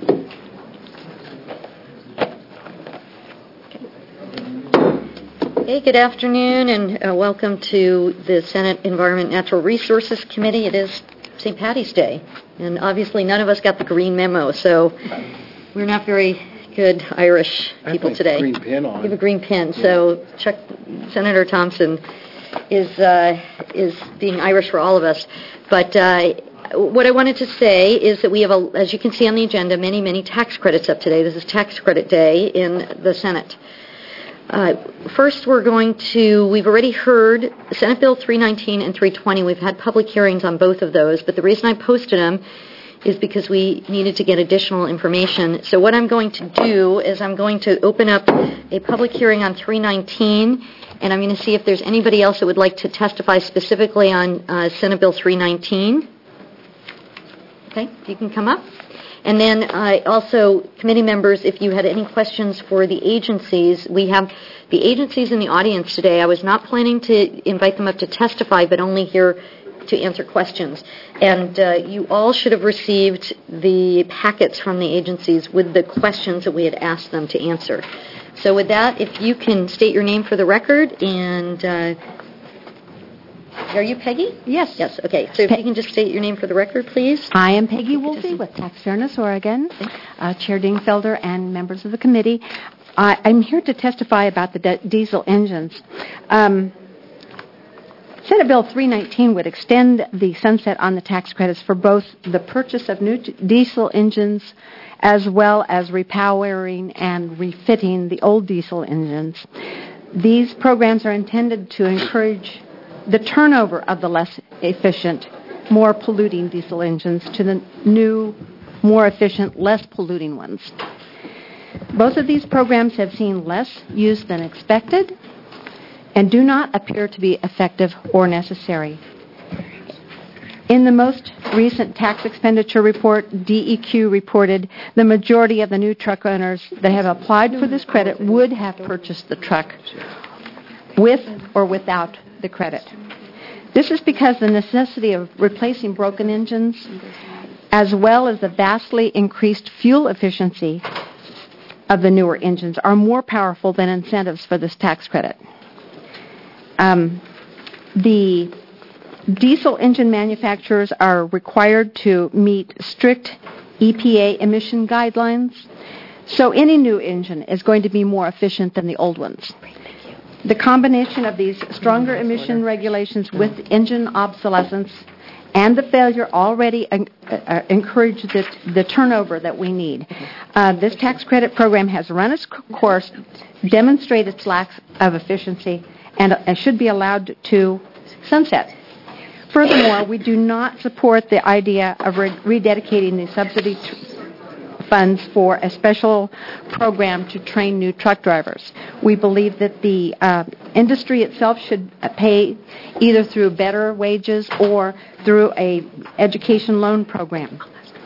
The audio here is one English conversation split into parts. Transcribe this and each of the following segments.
Hey, good afternoon, and welcome to the Senate Environment and Natural Resources Committee. It is St. Paddy's Day, and obviously none of us got the green memo, so we're not very good Irish people today. Green pin on. You have a green pin, so Chuck, Senator Thompson is being Irish for all of us. But what I wanted to say is that we have, as you can see on the agenda, many tax credits up today. This is Tax Credit Day in the Senate. First, we've already heard Senate Bill 319 and 320. We've had public hearings on both of those, but the reason I posted them is because we needed to get additional information. So what I'm going to do is I'm going to open up a public hearing on 319, and I'm going to see if there's anybody else that would like to testify specifically on Senate Bill 319. Okay, you can come up. And then also, committee members, if you had any questions for the agencies, we have the agencies in the audience today. I was not planning to invite them up to testify, but only here to answer questions. And you all should have received the packets from the agencies with the questions that we had asked them to answer. So with that, if you can state your name for the record, and are you Peggy? Yes. Yes, okay. So if you can just state your name for the record, please. I am Peggy Wolfe with Tax Fairness Oregon, Chair Dingfelder and members of the committee. I'm here to testify about the diesel engines. Senate Bill 319 would extend the sunset on the tax credits for both the purchase of new diesel engines as well as repowering and refitting the old diesel engines. These programs are intended to encourage the turnover of the less efficient, more polluting diesel engines to the new, more efficient, less polluting ones. Both of these programs have seen less use than expected and do not appear to be effective or necessary. In the most recent tax expenditure report, DEQ reported the majority of the new truck owners that have applied for this credit would have purchased the truck with or without the credit. This is because the necessity of replacing broken engines, as well as the vastly increased fuel efficiency of the newer engines, are more powerful than incentives for this tax credit. The diesel engine manufacturers are required to meet strict EPA emission guidelines, so any new engine is going to be more efficient than the old ones. The combination of these stronger emission regulations with engine obsolescence and the failure already encourage the turnover that we need. This tax credit program has run its course, demonstrated its lack of efficiency, and should be allowed to sunset. Furthermore, we do not support the idea of rededicating the subsidy funds for a special program to train new truck drivers. We believe that the industry itself should pay either through better wages or through a education loan program.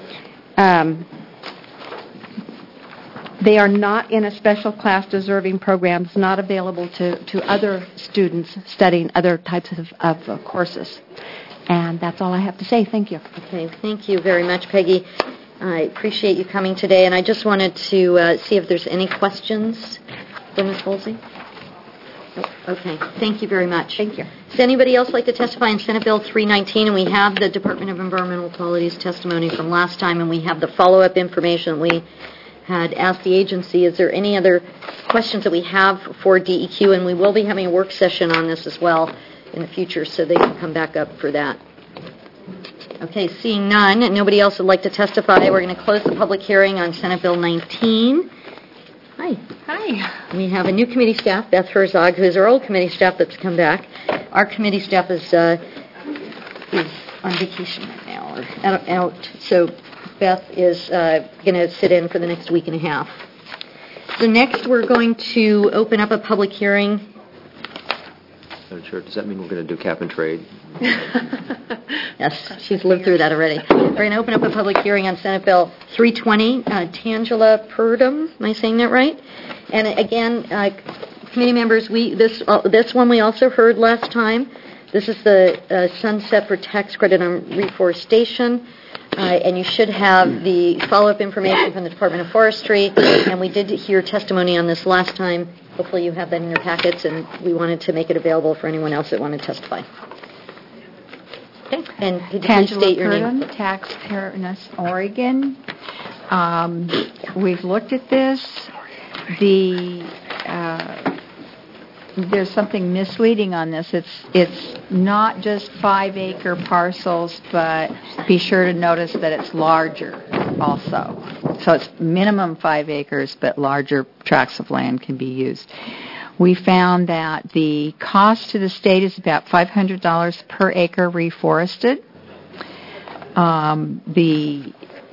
They are not in a special class deserving programs, not available to other students studying other types of courses. And that's all I have to say. Thank you. Okay, thank you very much, Peggy. I appreciate you coming today, and I just wanted to see if there's any questions for Ms. Woolsey. Okay, thank you very much. Thank you. Does anybody else like to testify on Senate Bill 319? And we have the Department of Environmental Quality's testimony from last time, and we have the follow-up information we had asked the agency. Is there any other questions that we have for DEQ? And we will be having a work session on this as well in the future, so they can come back up for that. Okay, seeing none, and nobody else would like to testify, we're going to close the public hearing on Senate Bill 19. Hi. Hi. We have a new committee staff, Beth Herzog, who is our old committee staff that's come back. Our committee staff is on vacation right now, or out. So Beth is going to sit in for the next week and a half. So next we're going to open up a public hearing. Madam Chair, does that mean we're going to do cap and trade? Yes, she's lived through that already. We're going to open up a public hearing on Senate Bill 320. Tangela Purdom, am I saying that right? And again, committee members, this one we also heard last time. This is the sunset for tax credit on reforestation. And you should have the follow-up information from the Department of Forestry, and we did hear testimony on this last time. Hopefully you have that in your packets, and we wanted to make it available for anyone else that wanted to testify. Okay, and could you please state your name? Tax Fairness Oregon. We've looked at this. There's something misleading on this. It's not just 5-acre parcels, but be sure to notice that it's larger also. So it's minimum 5 acres, but larger tracts of land can be used. We found that the cost to the state is about $500 per acre reforested. The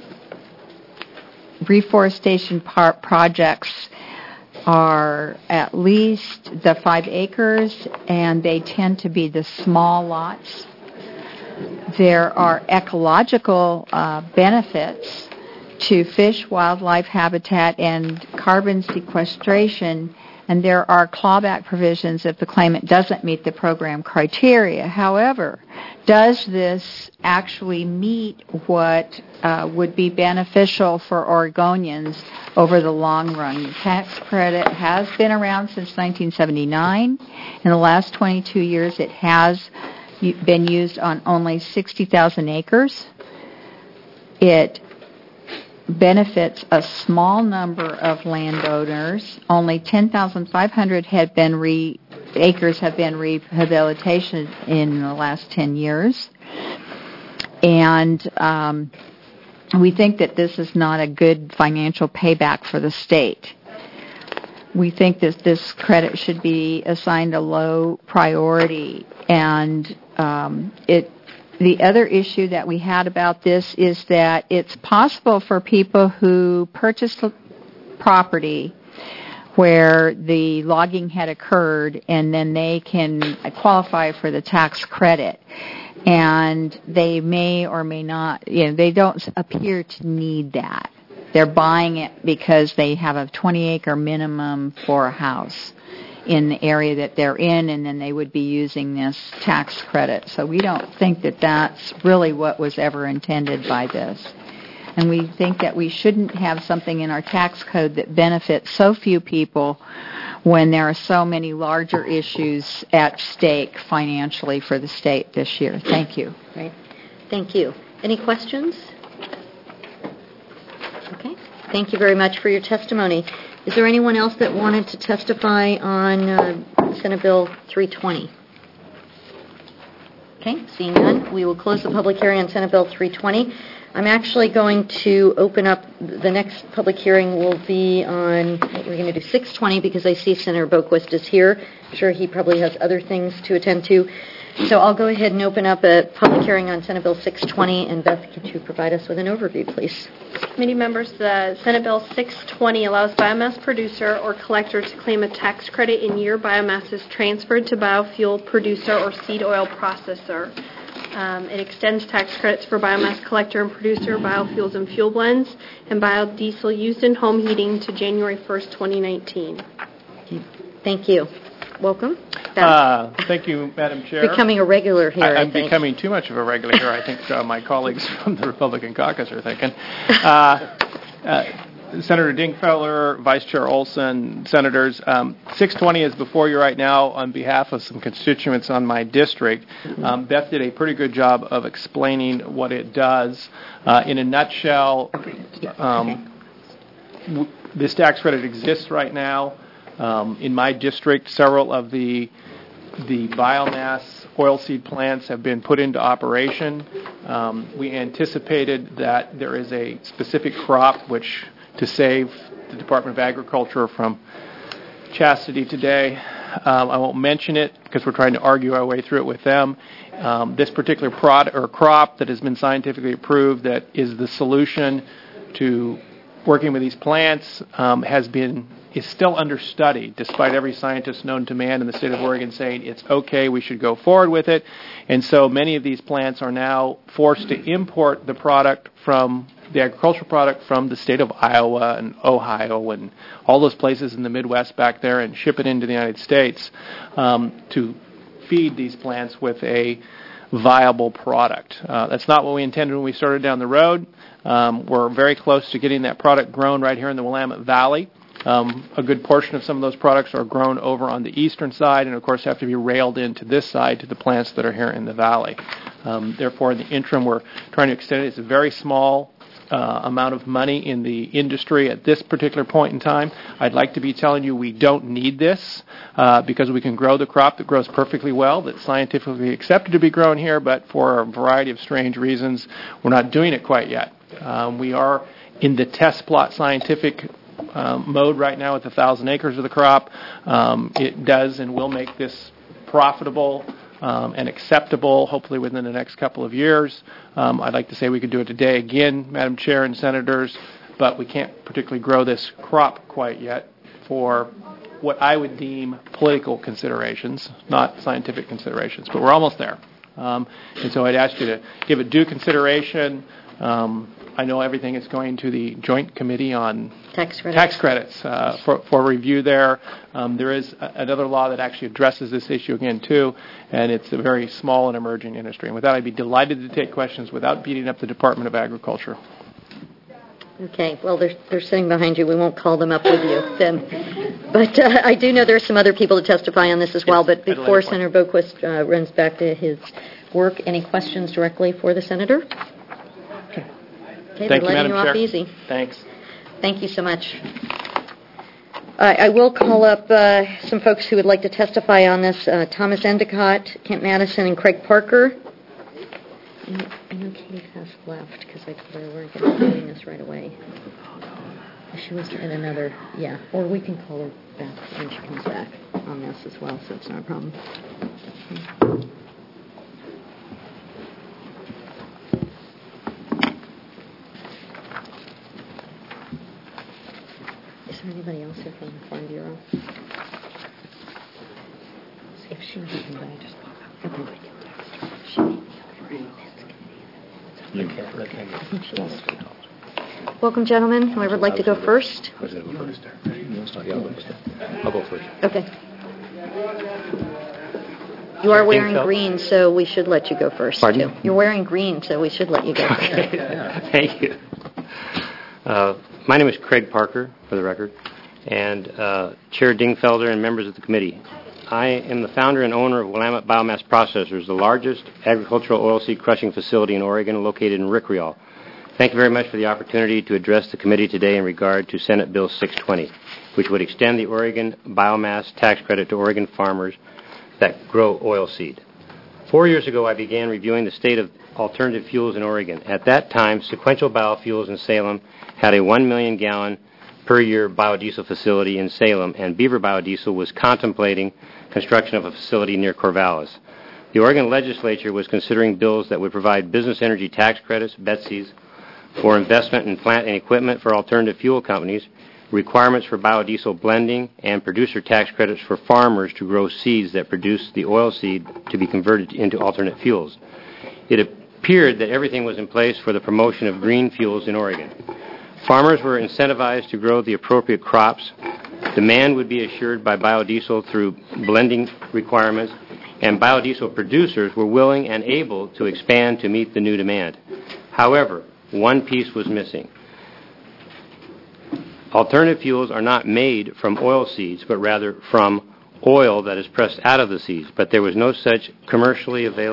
reforestation projects are at least the 5 acres, and they tend to be the small lots. There are ecological benefits to fish, wildlife habitat, and carbon sequestration, and there are clawback provisions if the claimant doesn't meet the program criteria. However, does this actually meet what would be beneficial for Oregonians over the long run? The tax credit has been around since 1979. In the last 22 years, it has been used on only 60,000 acres. It benefits a small number of landowners. Only 10,500 acres have been rehabilitated in the last 10 years. And we think that this is not a good financial payback for the state. We think that this credit should be assigned a low priority. And the other issue that we had about this is that it's possible for people who purchased property where the logging had occurred, and then they can qualify for the tax credit. And they may or may not, they don't appear to need that. They're buying it because they have a 20-acre minimum for a house in the area that they're in, and then they would be using this tax credit. So we don't think that that's really what was ever intended by this. And we think that we shouldn't have something in our tax code that benefits so few people when there are so many larger issues at stake financially for the state this year. Thank you. Right. Thank you. Any questions? Okay. Thank you very much for your testimony. Is there anyone else that wanted to testify on Senate Bill 320? Okay, seeing none, we will close the public hearing on Senate Bill 320. I'm actually going to open up, the next public hearing will be on, we're going to do 620 because I see Senator Boquist is here. I'm sure he probably has other things to attend to. So I'll go ahead and open up a public hearing on Senate Bill 620, and Beth, could you provide us with an overview, please? Committee members, the Senate Bill 620 allows biomass producer or collector to claim a tax credit in year biomass is transferred to biofuel producer or seed oil processor. It extends tax credits for biomass collector and producer, biofuels and fuel blends, and biodiesel used in home heating to January 1st, 2019. Okay. Thank you. Welcome. Thank you, Madam Chair. Becoming a regular here, I'm becoming too much of a regular here. I think my colleagues from the Republican caucus are thinking. Senator Dingfelder, Vice Chair Olson, Senators, 620 is before you right now on behalf of some constituents on my district. Beth did a pretty good job of explaining what it does. In a nutshell, this tax credit exists right now. In my district, several of the biomass oilseed plants have been put into operation. We anticipated that there is a specific crop which, to save the Department of Agriculture from chastity today, I won't mention it because we're trying to argue our way through it with them. This particular crop that has been scientifically approved that is the solution to working with these plants is still under study, despite every scientist known to man in the state of Oregon saying it's okay, we should go forward with it. And so many of these plants are now forced to import the agricultural product from the state of Iowa and Ohio and all those places in the Midwest back there and ship it into the United States to feed these plants with a viable product. That's not what we intended when we started down the road. We're very close to getting that product grown right here in the Willamette Valley. A good portion of some of those products are grown over on the eastern side and, of course, have to be railed into this side to the plants that are here in the valley. Therefore, in the interim, we're trying to extend it. It's a very small amount of money in the industry at this particular point in time. I'd like to be telling you we don't need this because we can grow the crop that grows perfectly well, that's scientifically accepted to be grown here, but for a variety of strange reasons, we're not doing it quite yet. We are in the test plot scientific mode right now with 1,000 acres of the crop. It does and will make this profitable and acceptable, hopefully within the next couple of years. I'd like to say we could do it today again, Madam Chair and Senators, but we can't particularly grow this crop quite yet for what I would deem political considerations, not scientific considerations, but we're almost there. And so I'd ask you to give it due consideration. I know everything is going to the Joint Committee on Tax credits. For review there. There is another law that actually addresses this issue again, too, and it's a very small and emerging industry. And with that, I'd be delighted to take questions without beating up the Department of Agriculture. Okay, well, they're sitting behind you. We won't call them up with you then. But I do know there are some other people to testify on this as well. But before Senator Boquist runs back to his work, any questions directly for the Senator? Okay, Thank we're you, letting Madam you off Chair. easy. Thanks. Thank you so much. I will call up some folks who would like to testify on this. Thomas Endicott, Kent Madison, and Craig Parker. I know Katie has left because I told her we weren't going to be doing this right away. She was in another, or we can call her back when she comes back on this as well, so it's not a problem. Okay. Is there anybody else here from the Farm Bureau? See if she can come back. Just pop out. Okay. She may be over. You can't let them I think she is. Welcome, gentlemen. Whoever would like to go first. I'll go first. Okay. You are wearing green, so we should let you go first. Pardon? Too. You're wearing green, so we should let you go first. Thank you. My name is Craig Parker, for the record, and Chair Dingfelder and members of the committee. I am the founder and owner of Willamette Biomass Processors, the largest agricultural oilseed crushing facility in Oregon, located in Rick Rial. Thank you very much for the opportunity to address the committee today in regard to Senate Bill 620, which would extend the Oregon biomass tax credit to Oregon farmers that grow oilseed. 4 years ago, I began reviewing the state of alternative fuels in Oregon. At that time, Sequential Biofuels in Salem had a 1 million gallon per year biodiesel facility in Salem, and Beaver Biodiesel was contemplating construction of a facility near Corvallis. The Oregon legislature was considering bills that would provide business energy tax credits, BETCs, for investment in plant and equipment for alternative fuel companies, requirements for biodiesel blending, and producer tax credits for farmers to grow seeds that produce the oil seed to be converted into alternate fuels. It appeared that everything was in place for the promotion of green fuels in Oregon. Farmers were incentivized to grow the appropriate crops. Demand would be assured by biodiesel through blending requirements, and biodiesel producers were willing and able to expand to meet the new demand. However, one piece was missing. Alternative fuels are not made from oil seeds, but rather from oil that is pressed out of the seeds. But there was no such commercial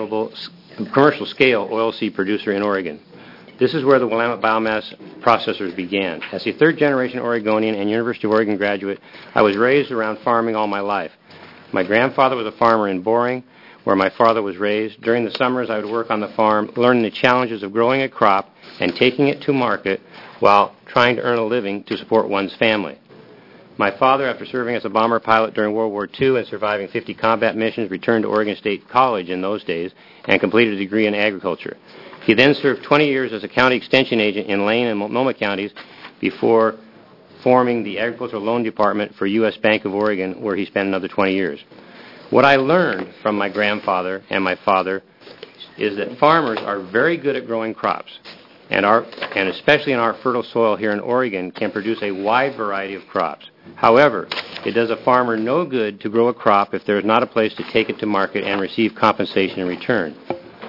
scale oilseed producer in Oregon. This is where the Willamette Biomass Processors began. As a third-generation Oregonian and University of Oregon graduate, I was raised around farming all my life. My grandfather was a farmer in Boring, where my father was raised. During the summers, I would work on the farm, learning the challenges of growing a crop and taking it to market while trying to earn a living to support one's family. My father, after serving as a bomber pilot during World War II and surviving 50 combat missions, returned to Oregon State College in those days and completed a degree in agriculture. He then served 20 years as a county extension agent in Lane and Multnomah counties before forming the Agricultural Loan Department for U.S. Bank of Oregon, where he spent another 20 years. What I learned from my grandfather and my father is that farmers are very good at growing crops, and especially in our fertile soil here in Oregon, can produce a wide variety of crops. However, it does a farmer no good to grow a crop if there is not a place to take it to market and receive compensation in return.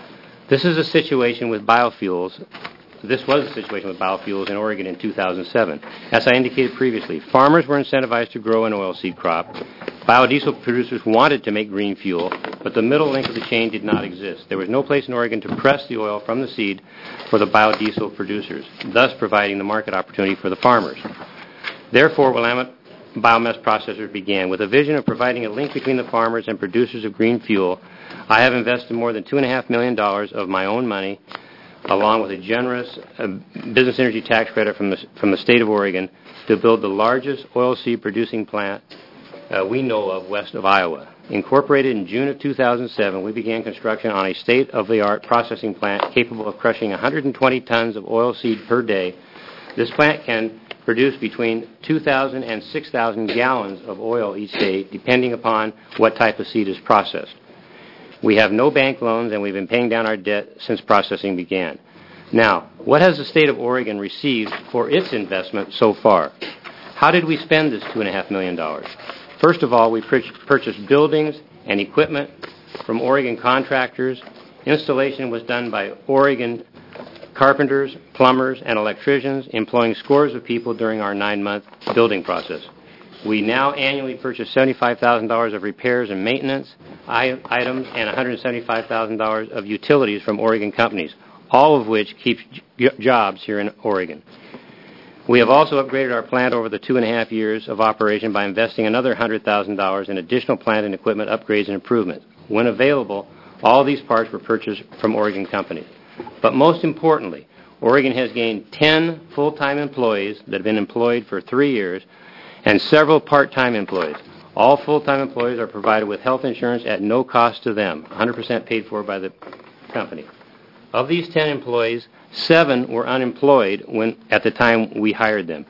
This is a situation with biofuels. This was the situation with biofuels in Oregon in 2007. As I indicated previously, farmers were incentivized to grow an oilseed crop. Biodiesel producers wanted to make green fuel, but the middle link of the chain did not exist. There was no place in Oregon to press the oil from the seed for the biodiesel producers, thus providing the market opportunity for the farmers. Therefore, Willamette Biomass Processors began with a vision of providing a link between the farmers and producers of green fuel. I have invested more than $2.5 million of my own money, along with a generous business energy tax credit from the state of Oregon, to build the largest oilseed producing plant we know of west of Iowa. Incorporated in June of 2007, we began construction on a state-of-the-art processing plant capable of crushing 120 tons of oilseed per day. This plant can produce between 2,000 and 6,000 gallons of oil each day, depending upon what type of seed is processed. We have no bank loans, and we've been paying down our debt since processing began. Now, what has the state of Oregon received for its investment so far? How did we spend this $2.5 million? First of all, we purchased buildings and equipment from Oregon contractors. Installation was done by Oregon carpenters, plumbers, and electricians, employing scores of people during our 9-month building process. We now annually purchase $75,000 of repairs and maintenance items and $175,000 of utilities from Oregon companies, all of which keeps jobs here in Oregon. We have also upgraded our plant over the 2.5 years of operation by investing another $100,000 in additional plant and equipment upgrades and improvements. When available, all these parts were purchased from Oregon companies. But most importantly, Oregon has gained 10 full-time employees that have been employed for 3 years and several part-time employees. All full-time employees are provided with health insurance at no cost to them, 100% paid for by the company. Of these 10 employees, 7 were unemployed at the time we hired them.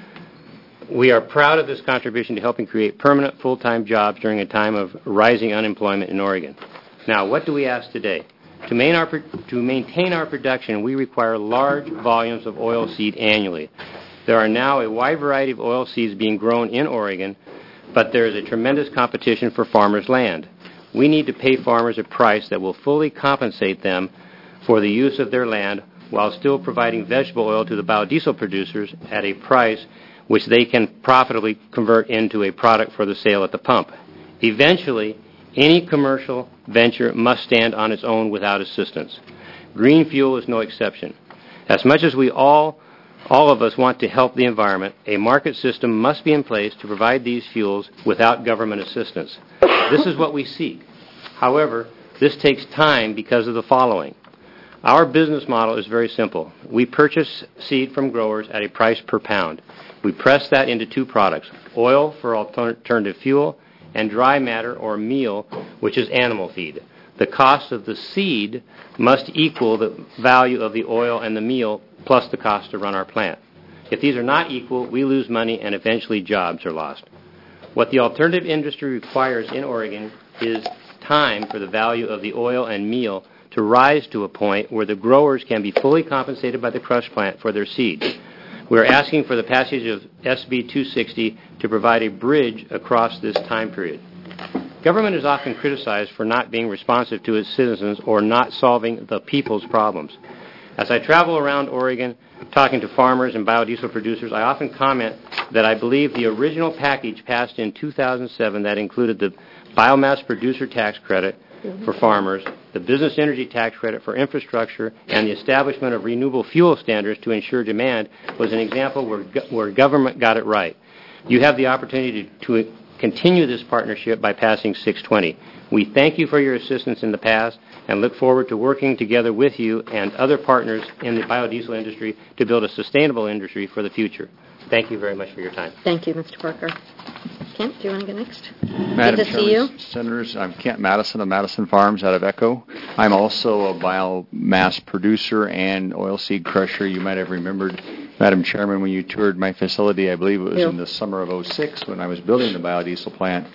We are proud of this contribution to helping create permanent full-time jobs during a time of rising unemployment in Oregon. Now, what do we ask today? To maintain our production, we require large volumes of oilseed annually. There are now a wide variety of oilseeds being grown in Oregon, but there is a tremendous competition for farmers' land. We need to pay farmers a price that will fully compensate them for the use of their land while still providing vegetable oil to the biodiesel producers at a price which they can profitably convert into a product for the sale at the pump. Eventually, any commercial venture must stand on its own without assistance. Green fuel is no exception. As much as we all of us want to help the environment, a market system must be in place to provide these fuels without government assistance. This is what we seek. However, this takes time because of the following. Our business model is very simple. We purchase seed from growers at a price per pound. We press that into 2 products, oil for alternative fuel and dry matter or meal, which is animal feed. The cost of the seed must equal the value of the oil and the meal plus the cost to run our plant. If these are not equal, we lose money and eventually jobs are lost. What the alternative industry requires in Oregon is time for the value of the oil and meal to rise to a point where the growers can be fully compensated by the crush plant for their seed. We are asking for the passage of SB 260 to provide a bridge across this time period. Government is often criticized for not being responsive to its citizens or not solving the people's problems. As I travel around Oregon talking to farmers and biodiesel producers, I often comment that I believe the original package passed in 2007 that included the biomass producer tax credit for farmers, the business energy tax credit for infrastructure, and the establishment of renewable fuel standards to ensure demand was an example where government got it right. You have the opportunity to continue this partnership by passing 620. We thank you for your assistance in the past and look forward to working together with you and other partners in the biodiesel industry to build a sustainable industry for the future. Thank you very much for your time. Thank you, Mr. Parker. Kent, do you want to go next? Madam Good to see you. Senators, I'm Kent Madison of Madison Farms out of Echo. I'm also a biomass producer and oilseed crusher. You might have remembered, Madam Chairman, when you toured my facility, I believe it was in the summer of '06 when I was building the biodiesel plant,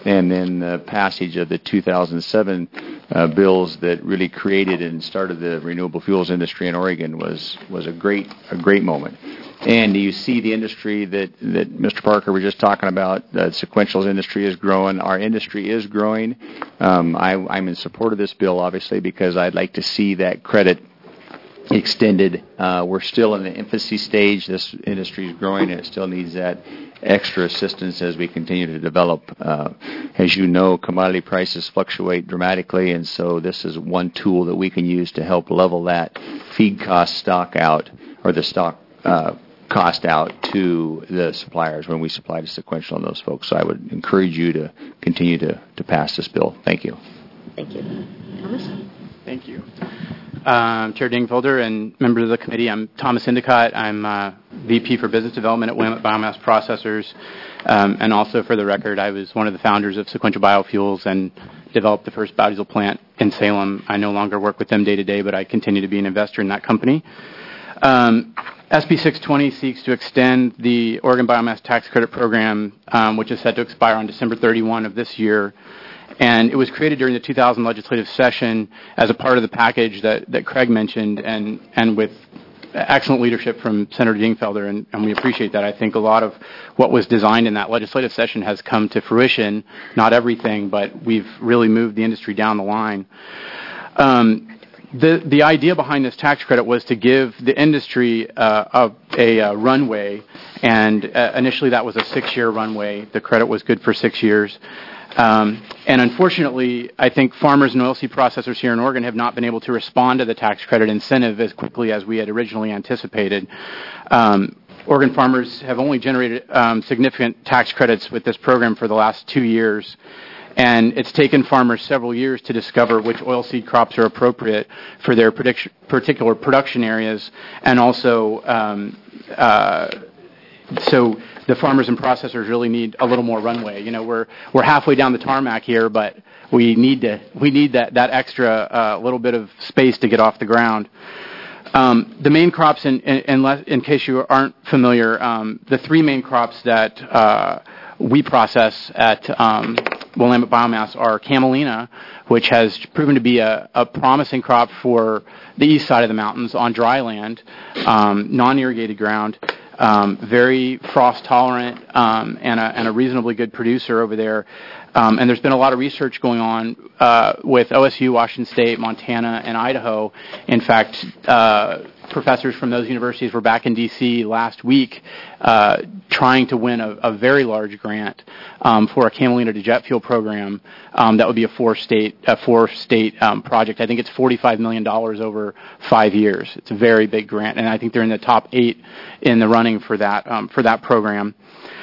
and then the passage of the 2007 bills that really created and started the renewable fuels industry in Oregon was a great moment. And you see the industry that Mr. Parker was just talking about. Sequential's industry is growing. Our industry is growing. I'm in support of this bill, obviously, because I'd like to see that credit extended. We're still in the infancy stage. This industry is growing, and it still needs that extra assistance as we continue to develop. As you know, commodity prices fluctuate dramatically, and so this is one tool that we can use to help level that feed cost stock out, or the stock cost out to the suppliers when we supply to Sequential and those folks. So I would encourage you to continue to pass this bill. Thank you. Thank you. Thomas? Thank you. Chair Dingfelder and members of the committee, I'm Thomas Endicott. I'm VP for Business Development at Willamette Biomass Processors. And also, for the record, I was one of the founders of Sequential Biofuels and developed the first biodiesel plant in Salem. I no longer work with them day to day, but I continue to be an investor in that company. SB 620 seeks to extend the Oregon Biomass Tax Credit Program, which is set to expire on December 31 of this year. And it was created during the 2000 legislative session as a part of the package that Craig mentioned, and with excellent leadership from Senator Dingfelder, and we appreciate that. I think a lot of what was designed in that legislative session has come to fruition. Not everything, but we've really moved the industry down the line. The idea behind this tax credit was to give the industry a runway, and initially that was a 6-year runway. The credit was good for 6 years. And unfortunately, I think farmers and oilseed processors here in Oregon have not been able to respond to the tax credit incentive as quickly as we had originally anticipated. Oregon farmers have only generated significant tax credits with this program for the last 2 years. And it's taken farmers several years to discover which oilseed crops are appropriate for their particular production areas, and also so the farmers and processors really need a little more runway. You know, we're halfway down the tarmac here, but we need that extra little bit of space to get off the ground. The main crops, in case you aren't familiar, the 3 main crops that we process at Willamette Biomass are camelina, which has proven to be a promising crop for the east side of the mountains on dry land, non-irrigated ground, very frost tolerant, and a reasonably good producer over there. And there's been a lot of research going on with OSU, Washington State, Montana, and Idaho. In fact, professors from those universities were back in D.C. last week trying to win a very large grant for a camelina to jet fuel program that would be a four-state project. I think it's $45 million over 5 years. It's a very big grant, and I think they're in the top 8 in the running for that program.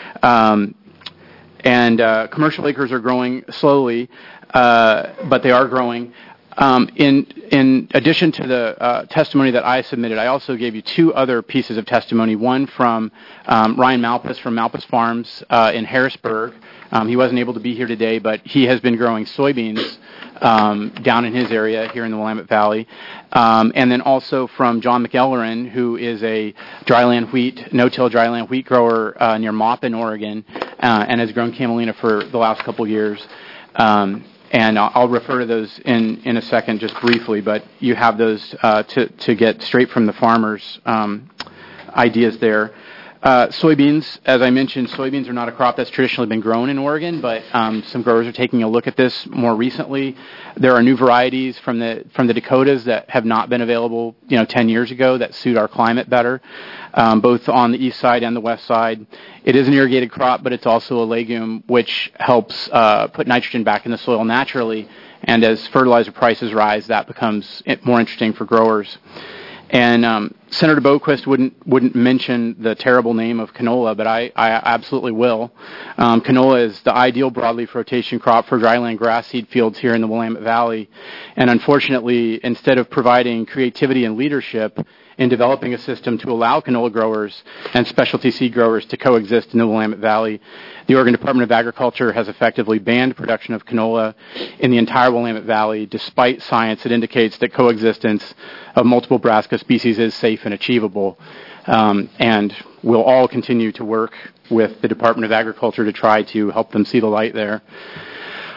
And commercial acres are growing slowly, but they are growing. In addition to the testimony that I submitted, I also gave you 2 other pieces of testimony. One from Ryan Malpas from Malpas Farms in Harrisburg. He wasn't able to be here today, but he has been growing soybeans down in his area here in the Willamette Valley. And then also from John McEllerin, who is a dryland wheat, no-till dryland wheat grower near Maupin, Oregon, and has grown camelina for the last couple years. And I'll refer to those in a second just briefly, but you have those to get straight from the farmers' ideas there. Soybeans, as I mentioned, soybeans are not a crop that's traditionally been grown in Oregon, but some growers are taking a look at this more recently. There are new varieties from the Dakotas that have not been available, 10 years ago that suit our climate better, both on the east side and the west side. It is an irrigated crop, but it's also a legume which helps put nitrogen back in the soil naturally. And as fertilizer prices rise, that becomes more interesting for growers. And Senator Boquist wouldn't mention the terrible name of canola, but I absolutely will. Canola is the ideal broadleaf rotation crop for dryland grass seed fields here in the Willamette Valley. And unfortunately, instead of providing creativity and leadership in developing a system to allow canola growers and specialty seed growers to coexist in the Willamette Valley, the Oregon Department of Agriculture has effectively banned production of canola in the entire Willamette Valley, despite science that indicates that coexistence of multiple brassica species is safe and achievable. And we'll all continue to work with the Department of Agriculture to try to help them see the light there.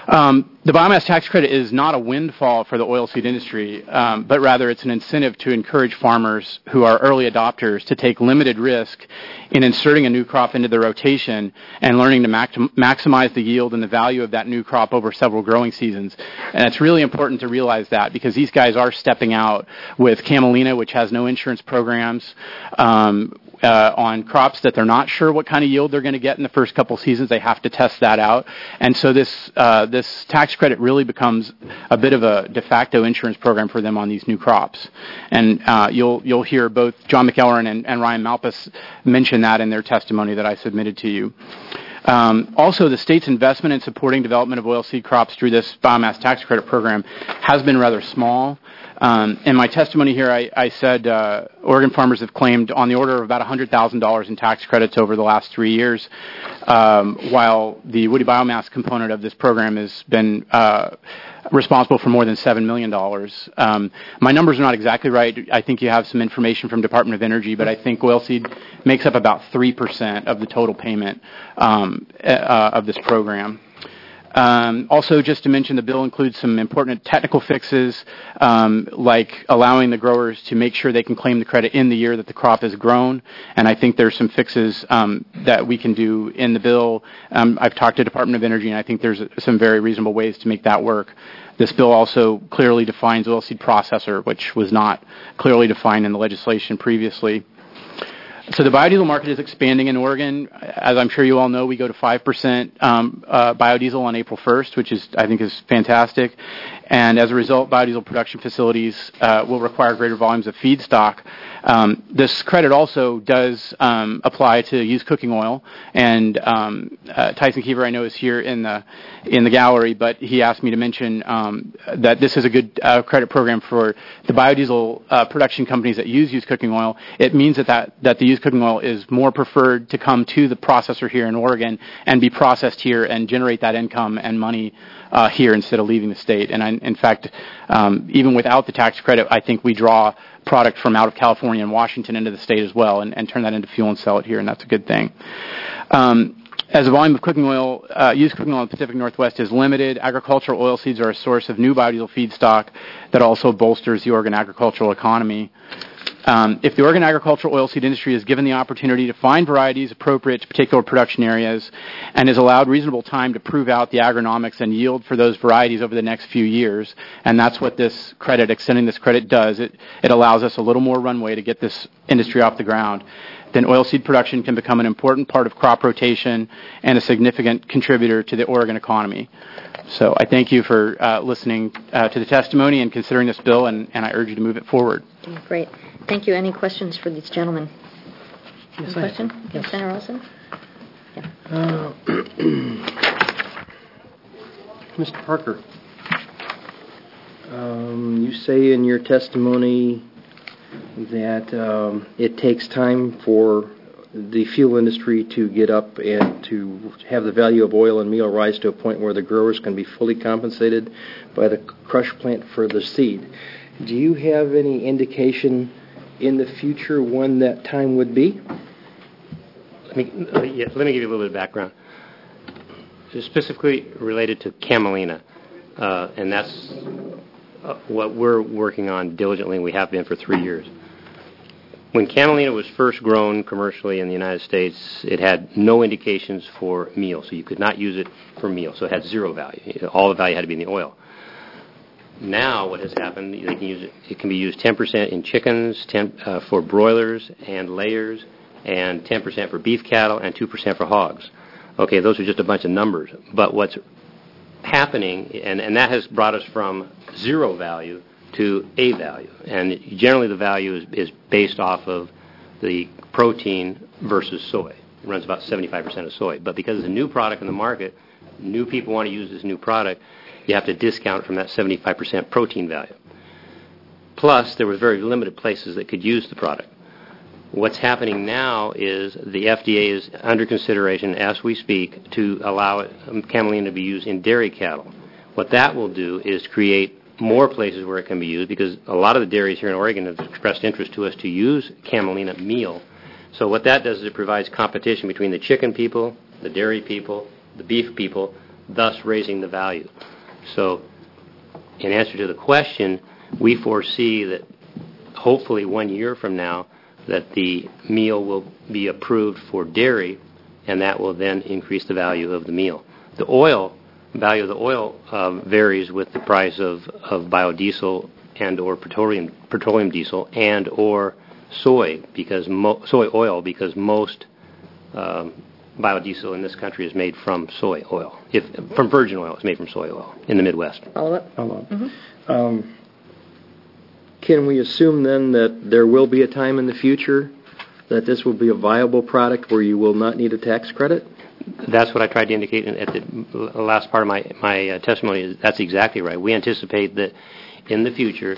The biomass tax credit is not a windfall for the oilseed industry, but rather it's an incentive to encourage farmers who are early adopters to take limited risk in inserting a new crop into the rotation and learning to maximize the yield and the value of that new crop over several growing seasons. And it's really important to realize that because these guys are stepping out with Camelina, which has no insurance programs, on crops that they're not sure what kind of yield they're going to get in the first couple seasons. They have to test that out. And so this tax credit really becomes a bit of a de facto insurance program for them on these new crops. And you'll hear both John McElwain and Ryan Malpas mention that in their testimony that I submitted to you. Also, the state's investment in supporting development of oilseed crops through this biomass tax credit program has been rather small. In my testimony here, I said Oregon farmers have claimed on the order of about $100,000 in tax credits over the last 3 years, while the woody biomass component of this program has been responsible for more than $7 million. My numbers are not exactly right. I think you have some information from Department of Energy, but I think oilseed makes up about 3% of the total payment of this program. Also, just to mention, the bill includes some important technical fixes, like allowing the growers to make sure they can claim the credit in the year that the crop is grown. And I think there's some fixes that we can do in the bill. I've talked to Department of Energy, and I think there's some very reasonable ways to make that work. This bill also clearly defines oilseed processor, which was not clearly defined in the legislation previously. So the biodiesel market is expanding in Oregon. As I'm sure you all know, we go to 5% biodiesel on April 1st, which I think is fantastic. And as a result, biodiesel production facilities will require greater volumes of feedstock. This credit also does apply to used cooking oil. And Tyson Keever, I know, is here in the gallery, but he asked me to mention that this is a good credit program for the biodiesel production companies that use used cooking oil. It means that the used cooking oil is more preferred to come to the processor here in Oregon and be processed here and generate that income and money here instead of leaving the state. And in fact, even without the tax credit, I think we draw product from out of California and Washington into the state as well and turn that into fuel and sell it here, and that's a good thing. As the volume of cooking oil, used cooking oil in the Pacific Northwest is limited, agricultural oilseeds are a source of new biodiesel feedstock that also bolsters the Oregon agricultural economy. If the Oregon agricultural oilseed industry is given the opportunity to find varieties appropriate to particular production areas and is allowed reasonable time to prove out the agronomics and yield for those varieties over the next few years, and that's what this credit, extending this credit does, it allows us a little more runway to get this industry off the ground, then oilseed production can become an important part of crop rotation and a significant contributor to the Oregon economy. So I thank you for listening to the testimony and considering this bill, and I urge you to move it forward. Great. Thank you. Any questions for these gentlemen? Yes, Any question? Yes. Senator Olson? Yeah. Mr. Parker, you say in your testimony that it takes time for the fuel industry to get up and to have the value of oil and meal rise to a point where the growers can be fully compensated by the crush plant for the seed. Do you have any indication in the future when that time would be? Let me give you a little bit of background. Specifically related to Camelina, and that's what we're working on diligently, and we have been for 3 years. When Camelina was first grown commercially in the United States, it had no indications for meal, so you could not use it for meal, so it had zero value. All the value had to be in the oil. Now what has happened, they can use it. It can be used 10% in chickens, for broilers and layers, and 10% for beef cattle, and 2% for hogs. Okay, those are just a bunch of numbers. But what's happening, and that has brought us from zero value to a value. And generally the value is based off of the protein versus soy. It runs about 75% of soy. But because it's a new product in the market, new people want to use this new product, you have to discount from that 75% protein value. Plus, there were very limited places that could use the product. What's happening now is the FDA is under consideration, as we speak, to allow Camelina to be used in dairy cattle. What that will do is create more places where it can be used, because a lot of the dairies here in Oregon have expressed interest to us to use Camelina meal. So what that does is it provides competition between the chicken people, the dairy people, the beef people, thus raising the value. So, in answer to the question, we foresee that hopefully 1 year from now that the meal will be approved for dairy, and that will then increase the value of the meal. The value of the oil varies with the price of biodiesel and or petroleum diesel and or soy oil, because most biodiesel in this country is made from soy oil. From virgin oil, it's made from soy oil in the Midwest. Follow up? Can we assume then that there will be a time in the future that this will be a viable product where you will not need a tax credit? That's what I tried to indicate at the last part of my testimony. That's exactly right. We anticipate that in the future,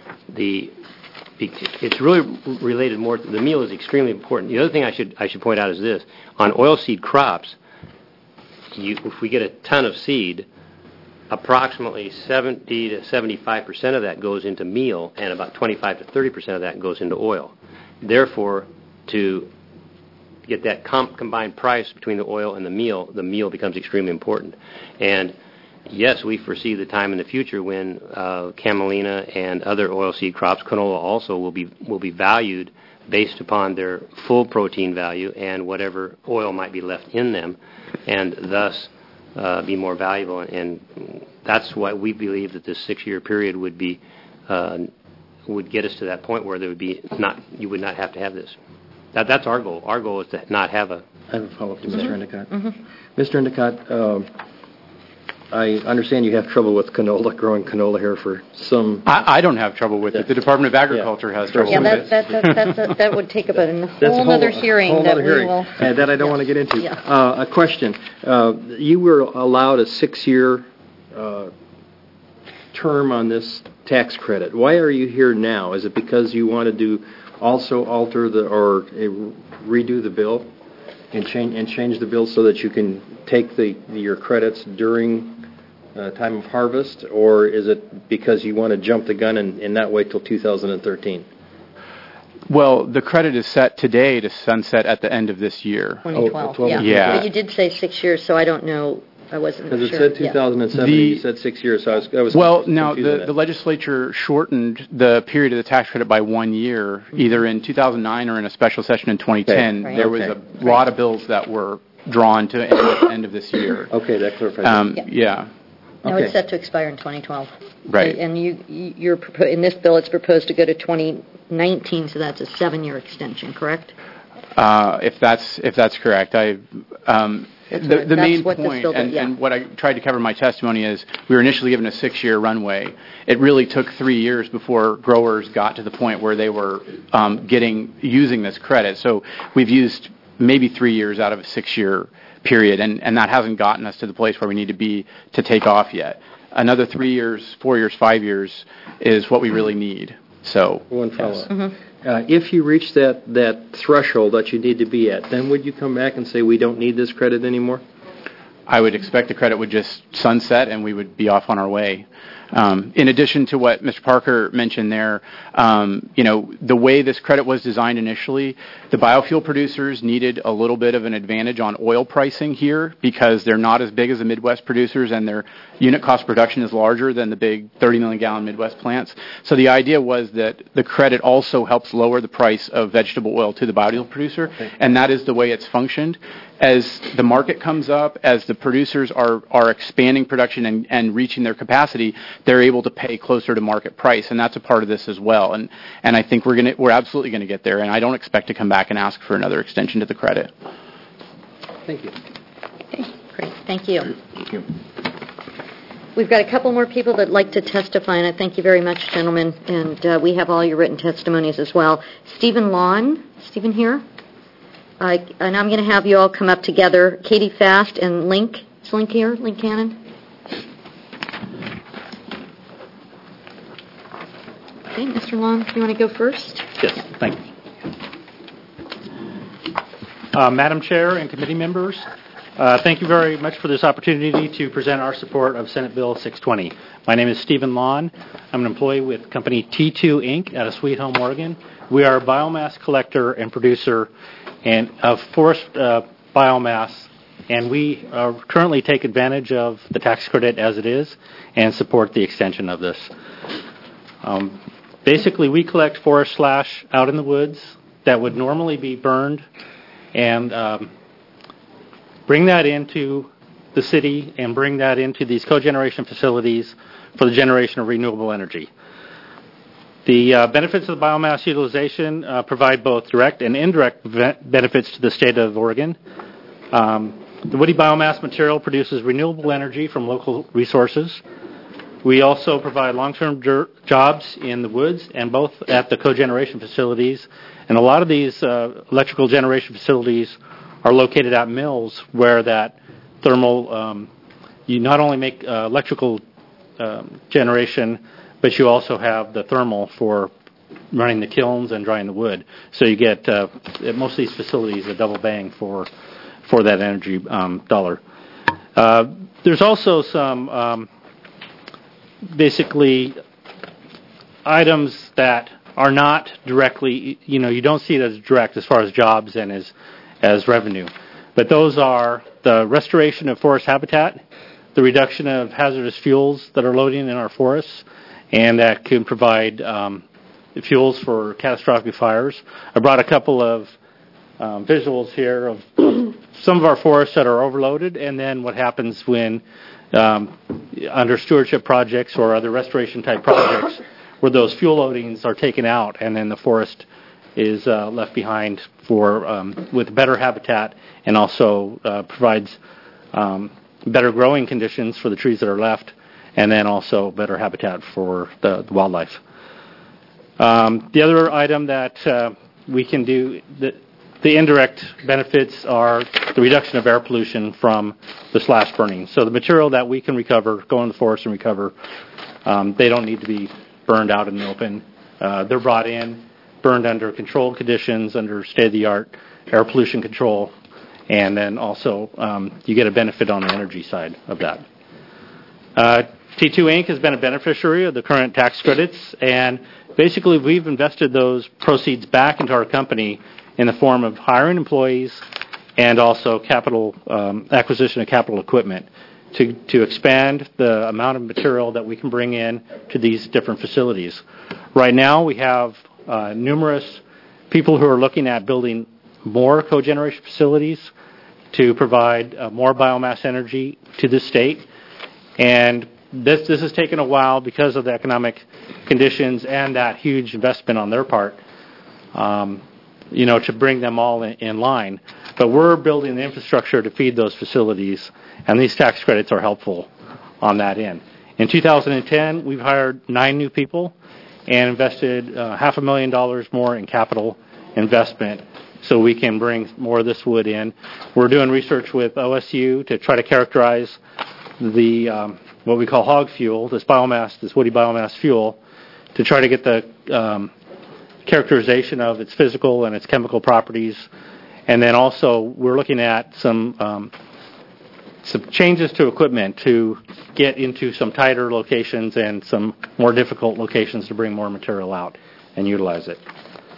it's really related more. The meal is extremely important. The other thing I should point out is this: on oilseed crops, if we get a ton of seed, approximately 70 to 75% of that goes into meal, and about 25 to 30% of that goes into oil. Therefore, to get that combined price between the oil and the meal becomes extremely important. And yes, we foresee the time in the future when camelina and other oilseed crops, canola also, will be valued based upon their full protein value and whatever oil might be left in them, and thus be more valuable. And that's why we believe that this 6-year period would get us to that point where you would not have to have this. That's our goal. Our goal is to not have a... I have a follow-up to Mr. Endicott. Mr. Endicott, I understand you have trouble with growing canola here for some... I don't have trouble with it. The Department of Agriculture has trouble with it. That would take up a whole other hearing that we will... that I don't want to get into. Yeah. A question. You were allowed a 6-year term on this tax credit. Why are you here now? Is it because you want to also alter redo the bill and change the bill so that you can take your credits during time of harvest, or is it because you want to jump the gun and not wait till 2013? Well, the credit is set today to sunset at the end of this year. 2012. Yeah. But you did say 6 years, so I don't know. I wasn't sure. Because it said 2007, you said 6 years, so I was well, now, the legislature shortened the period of the tax credit by 1 year, either in 2009 or in a special session in 2010. Right. There was a lot of bills that were drawn to end of this year. Okay, that clarifies it. Yeah. No, it's set to expire in 2012. Right. And you're in this bill, it's proposed to go to 2019, so that's a 7-year extension, correct? If that's correct, the main point, and what I tried to cover in my testimony is we were initially given a 6-year runway. It really took 3 years before growers got to the point where they were using this credit. So we've used maybe 3 years out of a 6-year period, and that hasn't gotten us to the place where we need to be to take off yet. Another 3 years, 4 years, 5 years is what we really need. So one follow-up. If you reach that threshold that you need to be at, then would you come back and say we don't need this credit anymore? I would expect the credit would just sunset and we would be off on our way. In addition to what Mr. Parker mentioned there, the way this credit was designed initially, the biofuel producers needed a little bit of an advantage on oil pricing here because they're not as big as the Midwest producers and their unit cost production is larger than the big 30 million gallon Midwest plants. So the idea was that the credit also helps lower the price of vegetable oil to the biodiesel producer, and that is the way it's functioned. As the market comes up, as the producers are expanding production and reaching their capacity, they're able to pay closer to market price, and that's a part of this as well. And I think we're absolutely going to get there, and I don't expect to come back and ask for another extension to the credit. Thank you. Okay, great. Thank you. Thank you. We've got a couple more people that like to testify, and I thank you very much, gentlemen. And we have all your written testimonies as well. Stephen Lawn. Stephen here? And I'm going to have you all come up together. Katie Fast and Link. Is Link here? Link Cannon? Okay, Mr. Long, do you want to go first? Yes, thank you. Madam Chair and committee members, thank you very much for this opportunity to present our support of Senate Bill 620. My name is Stephen Lawn. I'm an employee with company T2 Inc. out of Sweet Home, Oregon. We are a biomass collector and producer and of forest biomass And we currently take advantage of the tax credit as it is and support the extension of this. Basically, we collect forest slash out in the woods that would normally be burned and bring that into the city and bring that into these cogeneration facilities for the generation of renewable energy. The benefits of the biomass utilization provide both direct and indirect benefits to the state of Oregon. The woody biomass material produces renewable energy from local resources. We also provide long-term jobs in the woods and both at the cogeneration facilities. And a lot of these electrical generation facilities are located at mills where that thermal, you not only make electrical generation, but you also have the thermal for running the kilns and drying the wood. So you get, at most of these facilities, a double bang for that energy dollar. There's also some basically items that are not directly, you don't see it as direct as far as jobs and as revenue. But those are the restoration of forest habitat, the reduction of hazardous fuels that are loading in our forests, and that can provide fuels for catastrophic fires. I brought a couple of visuals here of some of our forests that are overloaded, and then what happens when under stewardship projects or other restoration type projects where those fuel loadings are taken out and then the forest is left behind for with better habitat and also provides better growing conditions for the trees that are left and then also better habitat for the wildlife. The other item that we can do, the indirect benefits are the reduction of air pollution from the slash burning. So the material that we can recover, go in the forest and recover, they don't need to be burned out in the open. They're brought in, burned under controlled conditions, under state-of-the-art air pollution control, and then also you get a benefit on the energy side of that. T2 Inc. has been a beneficiary of the current tax credits, and basically we've invested those proceeds back into our company in the form of hiring employees and also capital acquisition of capital equipment to expand the amount of material that we can bring in to these different facilities. Right now we have numerous people who are looking at building more cogeneration facilities to provide more biomass energy to the state. And this has taken a while because of the economic conditions and that huge investment on their part. To bring them all in line. But we're building the infrastructure to feed those facilities, and these tax credits are helpful on that end. In 2010, we've hired 9 new people and invested $500,000 more in capital investment so we can bring more of this wood in. We're doing research with OSU to try to characterize the what we call hog fuel, this biomass, this woody biomass fuel, to try to get the characterization of its physical and its chemical properties. And then also we're looking at some changes to equipment to get into some tighter locations and some more difficult locations to bring more material out and utilize it.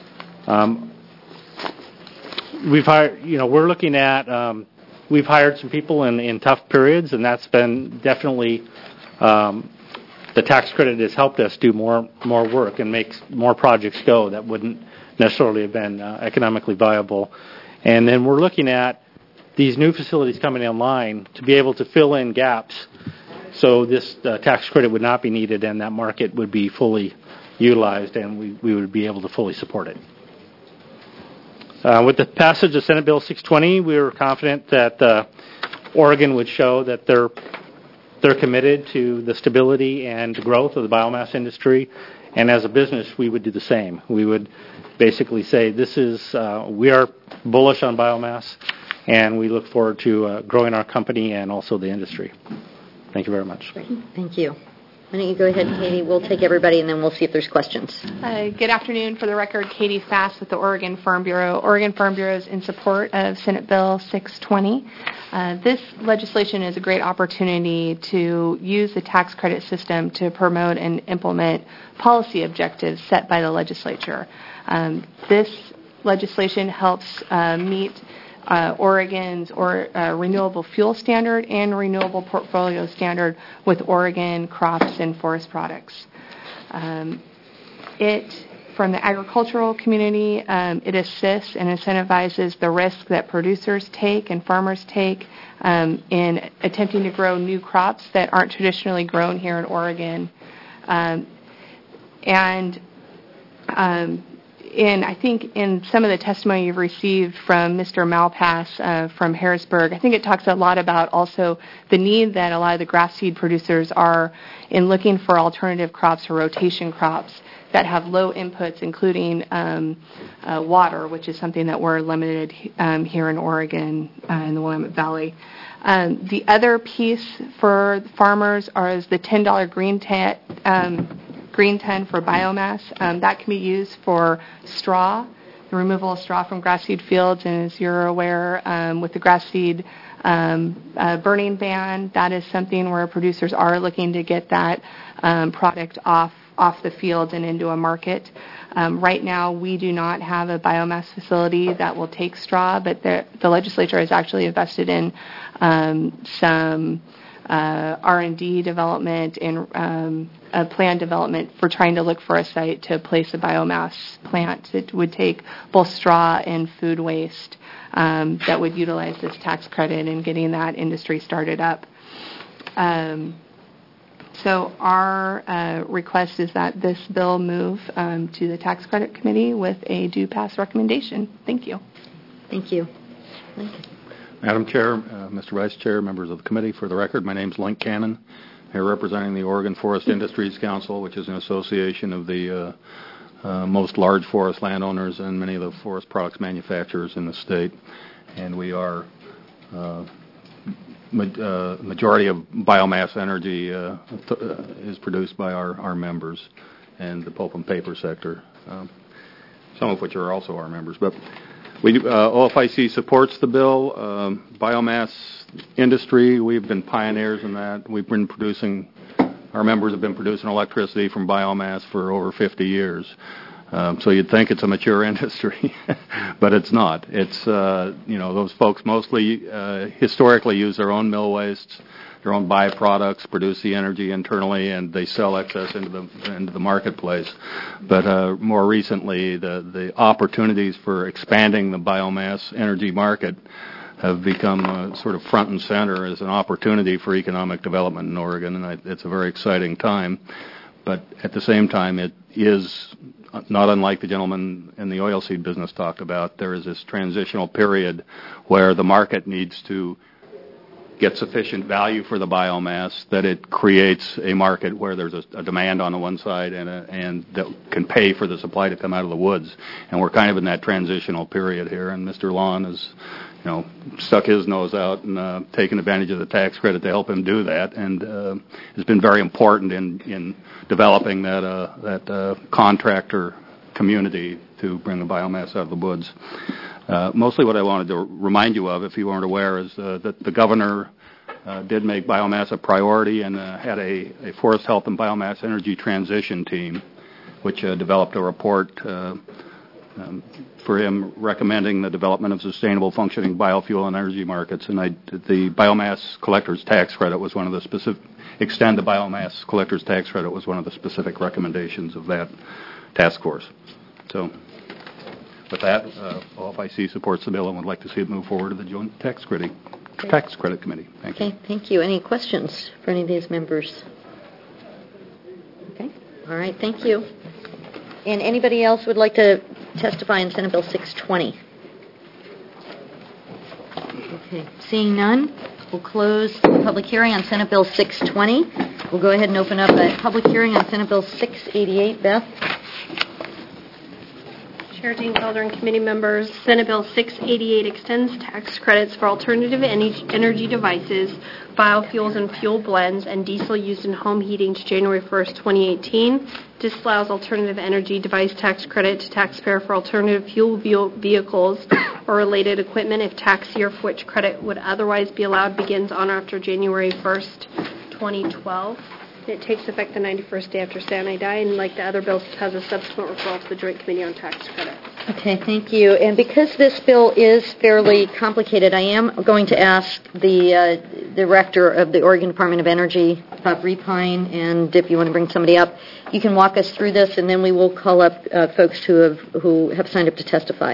We've hired, we're looking at, we've hired some people in tough periods, and that's been definitely the tax credit has helped us do more work and make more projects go that wouldn't necessarily have been economically viable. And then we're looking at these new facilities coming online to be able to fill in gaps so this tax credit would not be needed and that market would be fully utilized and we would be able to fully support it. With the passage of Senate Bill 620, we were confident that Oregon would show that they're committed to the stability and growth of the biomass industry, and as a business, we would do the same. We would basically say we are bullish on biomass, and we look forward to growing our company and also the industry. Thank you very much. Great. Thank you. Why don't you go ahead, Katie? We'll take everybody, and then we'll see if there's questions. Good afternoon. For the record, Katie Fass with the Oregon Farm Bureau. Oregon Farm Bureau is in support of Senate Bill 620. This legislation is a great opportunity to use the tax credit system to promote and implement policy objectives set by the legislature. This legislation helps meet Oregon's renewable fuel standard and renewable portfolio standard with Oregon crops and forest products. From the agricultural community, it assists and incentivizes the risk that producers take and farmers take in attempting to grow new crops that aren't traditionally grown here in Oregon. I think in some of the testimony you've received from Mr. Malpass from Harrisburg, I think it talks a lot about also the need that a lot of the grass seed producers are in looking for alternative crops or rotation crops that have low inputs, including water, which is something that we're limited here in Oregon in the Willamette Valley. The other piece for farmers is the $10 green ton for biomass. That can be used for straw, the removal of straw from grass seed fields. And as you're aware, with the grass seed burning ban, that is something where producers are looking to get that product off the fields and into a market. Right now, we do not have a biomass facility that will take straw, but the legislature has actually invested in some R&D development and plan development for trying to look for a site to place a biomass plant that would take both straw and food waste that would utilize this tax credit and getting that industry started up. So our request is that this bill move to the Tax Credit Committee with a due pass recommendation. Thank you. Thank you. Madam Chair, Mr. Vice Chair, members of the committee, for the record, my name is Link Cannon, here representing the Oregon Forest Industries Council, which is an association of the most large forest landowners and many of the forest products manufacturers in the state. And we are majority of biomass energy is produced by our members and the pulp and paper sector, some of which are also our members. But OFIC supports the bill. Biomass industry, we've been pioneers in that. Our members have been producing electricity from biomass for over 50 years. So you'd think it's a mature industry, but it's not. It's, those folks mostly historically use their own mill wastes, their own byproducts, produce the energy internally, and they sell excess into the marketplace. But more recently, the opportunities for expanding the biomass energy market have become sort of front and center as an opportunity for economic development in Oregon, and it's a very exciting time. But at the same time, it is not unlike the gentleman in the oilseed business talked about. There is this transitional period where the market needs to get sufficient value for the biomass that it creates a market where there's a demand on the one side and that can pay for the supply to come out of the woods. And we're kind of in that transitional period here. And Mr. Lawn has, stuck his nose out and taken advantage of the tax credit to help him do that, and has been very important in developing that contractor community to bring the biomass out of the woods. Mostly what I wanted to remind you of, if you weren't aware, is that the governor did make biomass a priority and had a forest health and biomass energy transition team, which developed a report for him recommending the development of sustainable functioning biofuel and energy markets. And the biomass collector's tax credit was one of the extend the biomass collector's tax credit was one of the specific recommendations of that task force. So with that, OFIC supports the bill and would like to see it move forward to the Joint Tax Credit Committee. Thank you. Okay, thank you. Any questions for any of these members? Okay, all right, thank you. And anybody else would like to testify on Senate Bill 620? Okay, seeing none, we'll close the public hearing on Senate Bill 620. We'll go ahead and open up a public hearing on Senate Bill 688. Beth? Chair Dingfelder and committee members, Senate Bill 688 extends tax credits for alternative energy devices, biofuels and fuel blends, and diesel used in home heating to January 1st, 2018. Disallows alternative energy device tax credit to taxpayer for alternative fuel vehicles or related equipment if tax year for which credit would otherwise be allowed begins on or after January 1st, 2012. It takes effect the 91st day after Santa Day, and like the other bills, it has a subsequent referral to the Joint Committee on Tax Credits. Okay, thank you. And because this bill is fairly complicated, I am going to ask the director of the Oregon Department of Energy, Bob Repine, and if you want to bring somebody up, you can walk us through this, and then we will call up folks who have signed up to testify.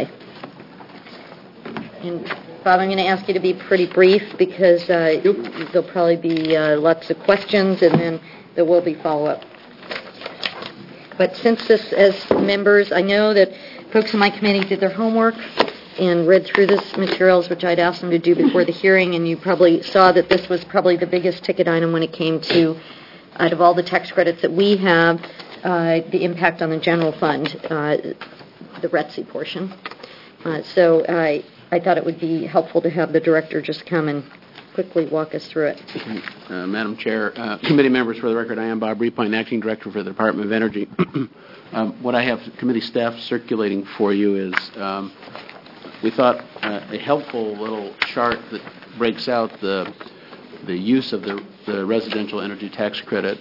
And Bob, I'm going to ask you to be pretty brief because there'll probably be lots of questions, and then there will be follow-up. But since this, as members, I know that folks in my committee did their homework and read through this materials, which I'd asked them to do before the hearing, and you probably saw that this was probably the biggest ticket item when it came to, out of all the tax credits that we have, the impact on the general fund, the RETC portion. So I thought it would be helpful to have the director just come and quickly walk us through it. Madam Chair, committee members, for the record, I am Bob Repine, Acting Director for the Department of Energy. What I have committee staff circulating for you is we thought a helpful little chart that breaks out the use of the residential energy tax credit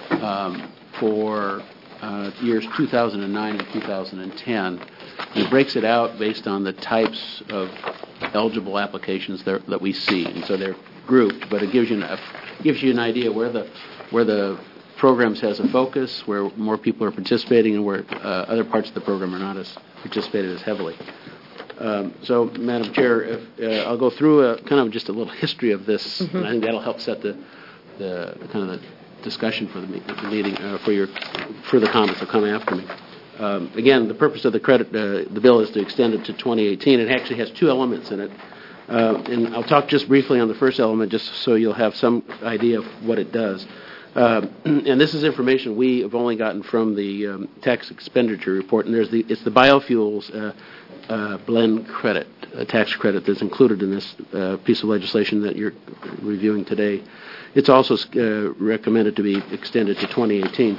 for years 2009 and 2010. It breaks it out based on the types of eligible applications that we see, and so they're grouped. But it gives you an idea where the programs has a focus, where more people are participating, and where other parts of the program are not as participated as heavily. So, Madam Chair, I'll go through kind of just a little history of this, and I think that'll help set the kind of the discussion for the meeting for the comments that come after me. Again, the purpose of the credit, the bill is to extend it to 2018. It actually has two elements in it. And I'll talk just briefly on the first element, just so you'll have some idea of what it does. And this is information we have only gotten from the tax expenditure report. And it's the biofuels blend credit, tax credit that's included in this piece of legislation that you're reviewing today. It's also recommended to be extended to 2018.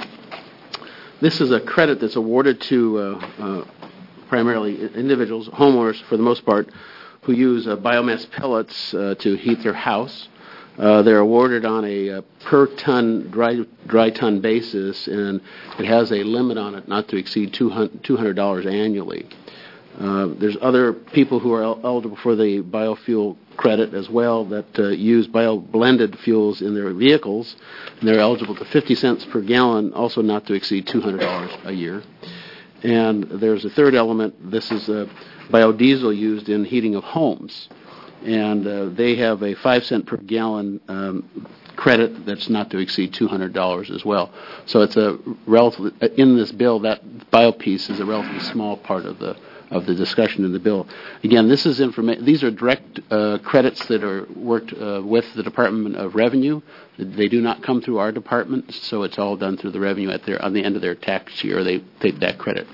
This is a credit that's awarded to primarily individuals, homeowners for the most part, who use biomass pellets to heat their house. They're awarded on a per-ton, dry ton basis, and it has a limit on it not to exceed $200 annually. There's other people who are eligible for the biofuel credit as well that use bio-blended fuels in their vehicles, and they're eligible to 50 cents per gallon, also not to exceed $200 a year. And there's a third element. This is biodiesel used in heating of homes, and they have a 5 cent per gallon credit that's not to exceed $200 as well. So it's a relatively, in this bill, that bio piece is a relatively small part of the discussion in the bill. Again, this is these are direct credits that are worked with the Department of Revenue. They do not come through our department, so it's all done through the revenue on the end of their tax year. They take that credit.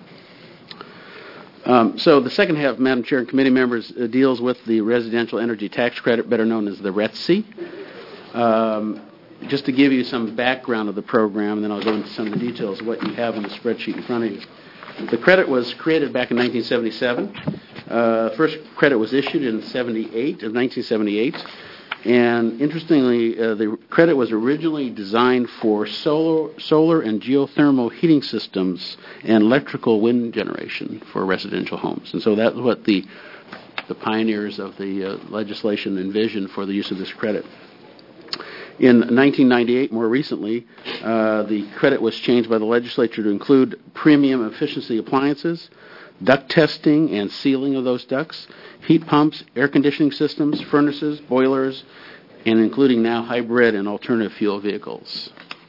So the second half, Madam Chair and committee members, deals with the residential energy tax credit, better known as the RETC. Just to give you some background of the program, and then I'll go into some of the details of what you have in the spreadsheet in front of you. The credit was created back in 1977. First credit was issued in 1978. And interestingly, the credit was originally designed for solar and geothermal heating systems and electrical wind generation for residential homes. And so that's what the pioneers of the legislation envisioned for the use of this credit. In 1998, more recently, the credit was changed by the legislature to include premium efficiency appliances, duct testing and sealing of those ducts, heat pumps, air conditioning systems, furnaces, boilers, and including now hybrid and alternative fuel vehicles.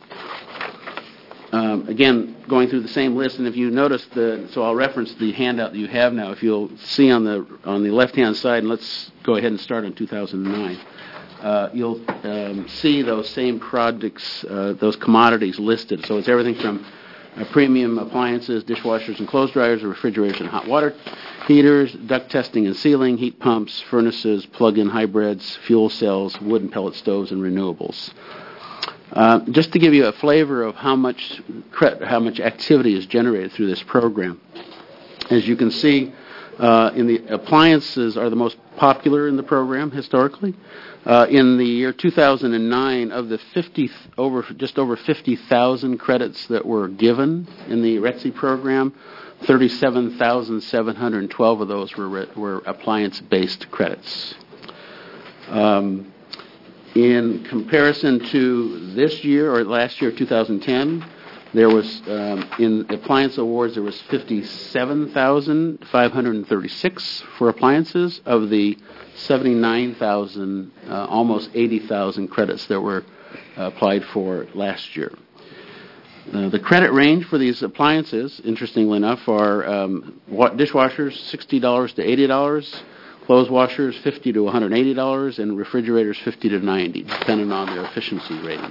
Again, going through the same list, and if you notice so I'll reference the handout that you have now. If you'll see on the left-hand side, and let's go ahead and start in 2009. You'll see those same products, those commodities listed. So it's everything from premium appliances, dishwashers and clothes dryers, refrigerators and hot water heaters, duct testing and sealing, heat pumps, furnaces, plug-in hybrids, fuel cells, wood and pellet stoves, and renewables. Just to give you a flavor of how much activity is generated through this program. As you can see, in the appliances are the most popular in the program historically. In the year 2009, of the just over 50,000 credits that were given in the RETC program, 37,712 of those were appliance-based credits. In comparison to this year or last year, 2010, there was in appliance awards there was 57,536 for appliances of the 79,000, almost 80,000 credits that were applied for last year. The credit range for these appliances, interestingly enough, are dishwashers $60 to $80, clothes washers $50 to $180, and refrigerators $50 to $90, depending on their efficiency rating.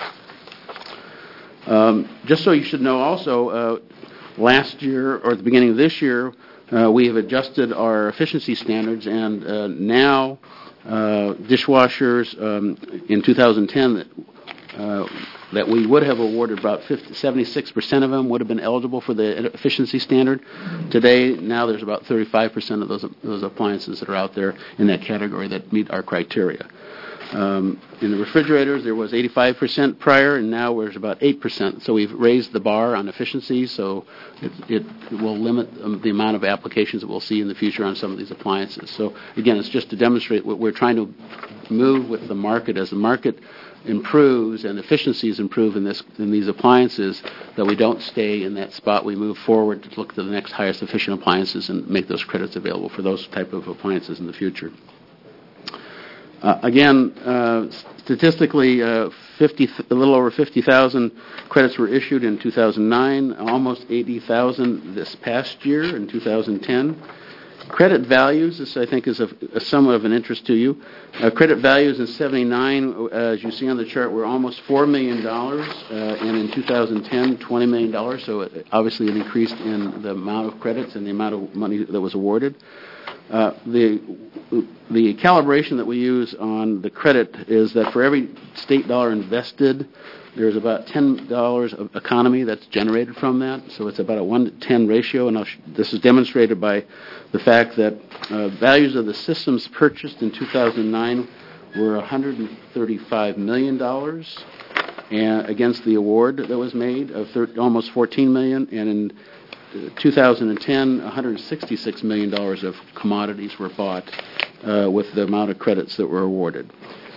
Just so you should know also, last year or at the beginning of this year, we have adjusted our efficiency standards, and now dishwashers in 2010 that we would have awarded about 76% of them would have been eligible for the efficiency standard. Today, now there's about 35% of those appliances that are out there in that category that meet our criteria. In the refrigerators, there was 85% prior, and now there's about 8%. So we've raised the bar on efficiency, so it will limit the amount of applications that we'll see in the future on some of these appliances. So again, it's just to demonstrate what we're trying to move with the market. As the market improves and efficiencies improve in these appliances, that we don't stay in that spot. We move forward to look to the next highest efficient appliances and make those credits available for those type of appliances in the future. Again, statistically, a little over 50,000 credits were issued in 2009, almost 80,000 this past year in 2010. Credit values, this I think is somewhat of an interest to you. Credit values in 79, as you see on the chart, were almost $4 million, and in 2010, $20 million, so obviously an increase in the amount of credits and the amount of money that was awarded. The calibration that we use on the credit is that for every state dollar invested, there's about $10 of economy that's generated from that. So it's about a 1-to-10 ratio, and this is demonstrated by the fact that values of the systems purchased in 2009 were $135 million against the award that was made of almost $14 million, and in 2010, $166 million of commodities were bought with the amount of credits that were awarded.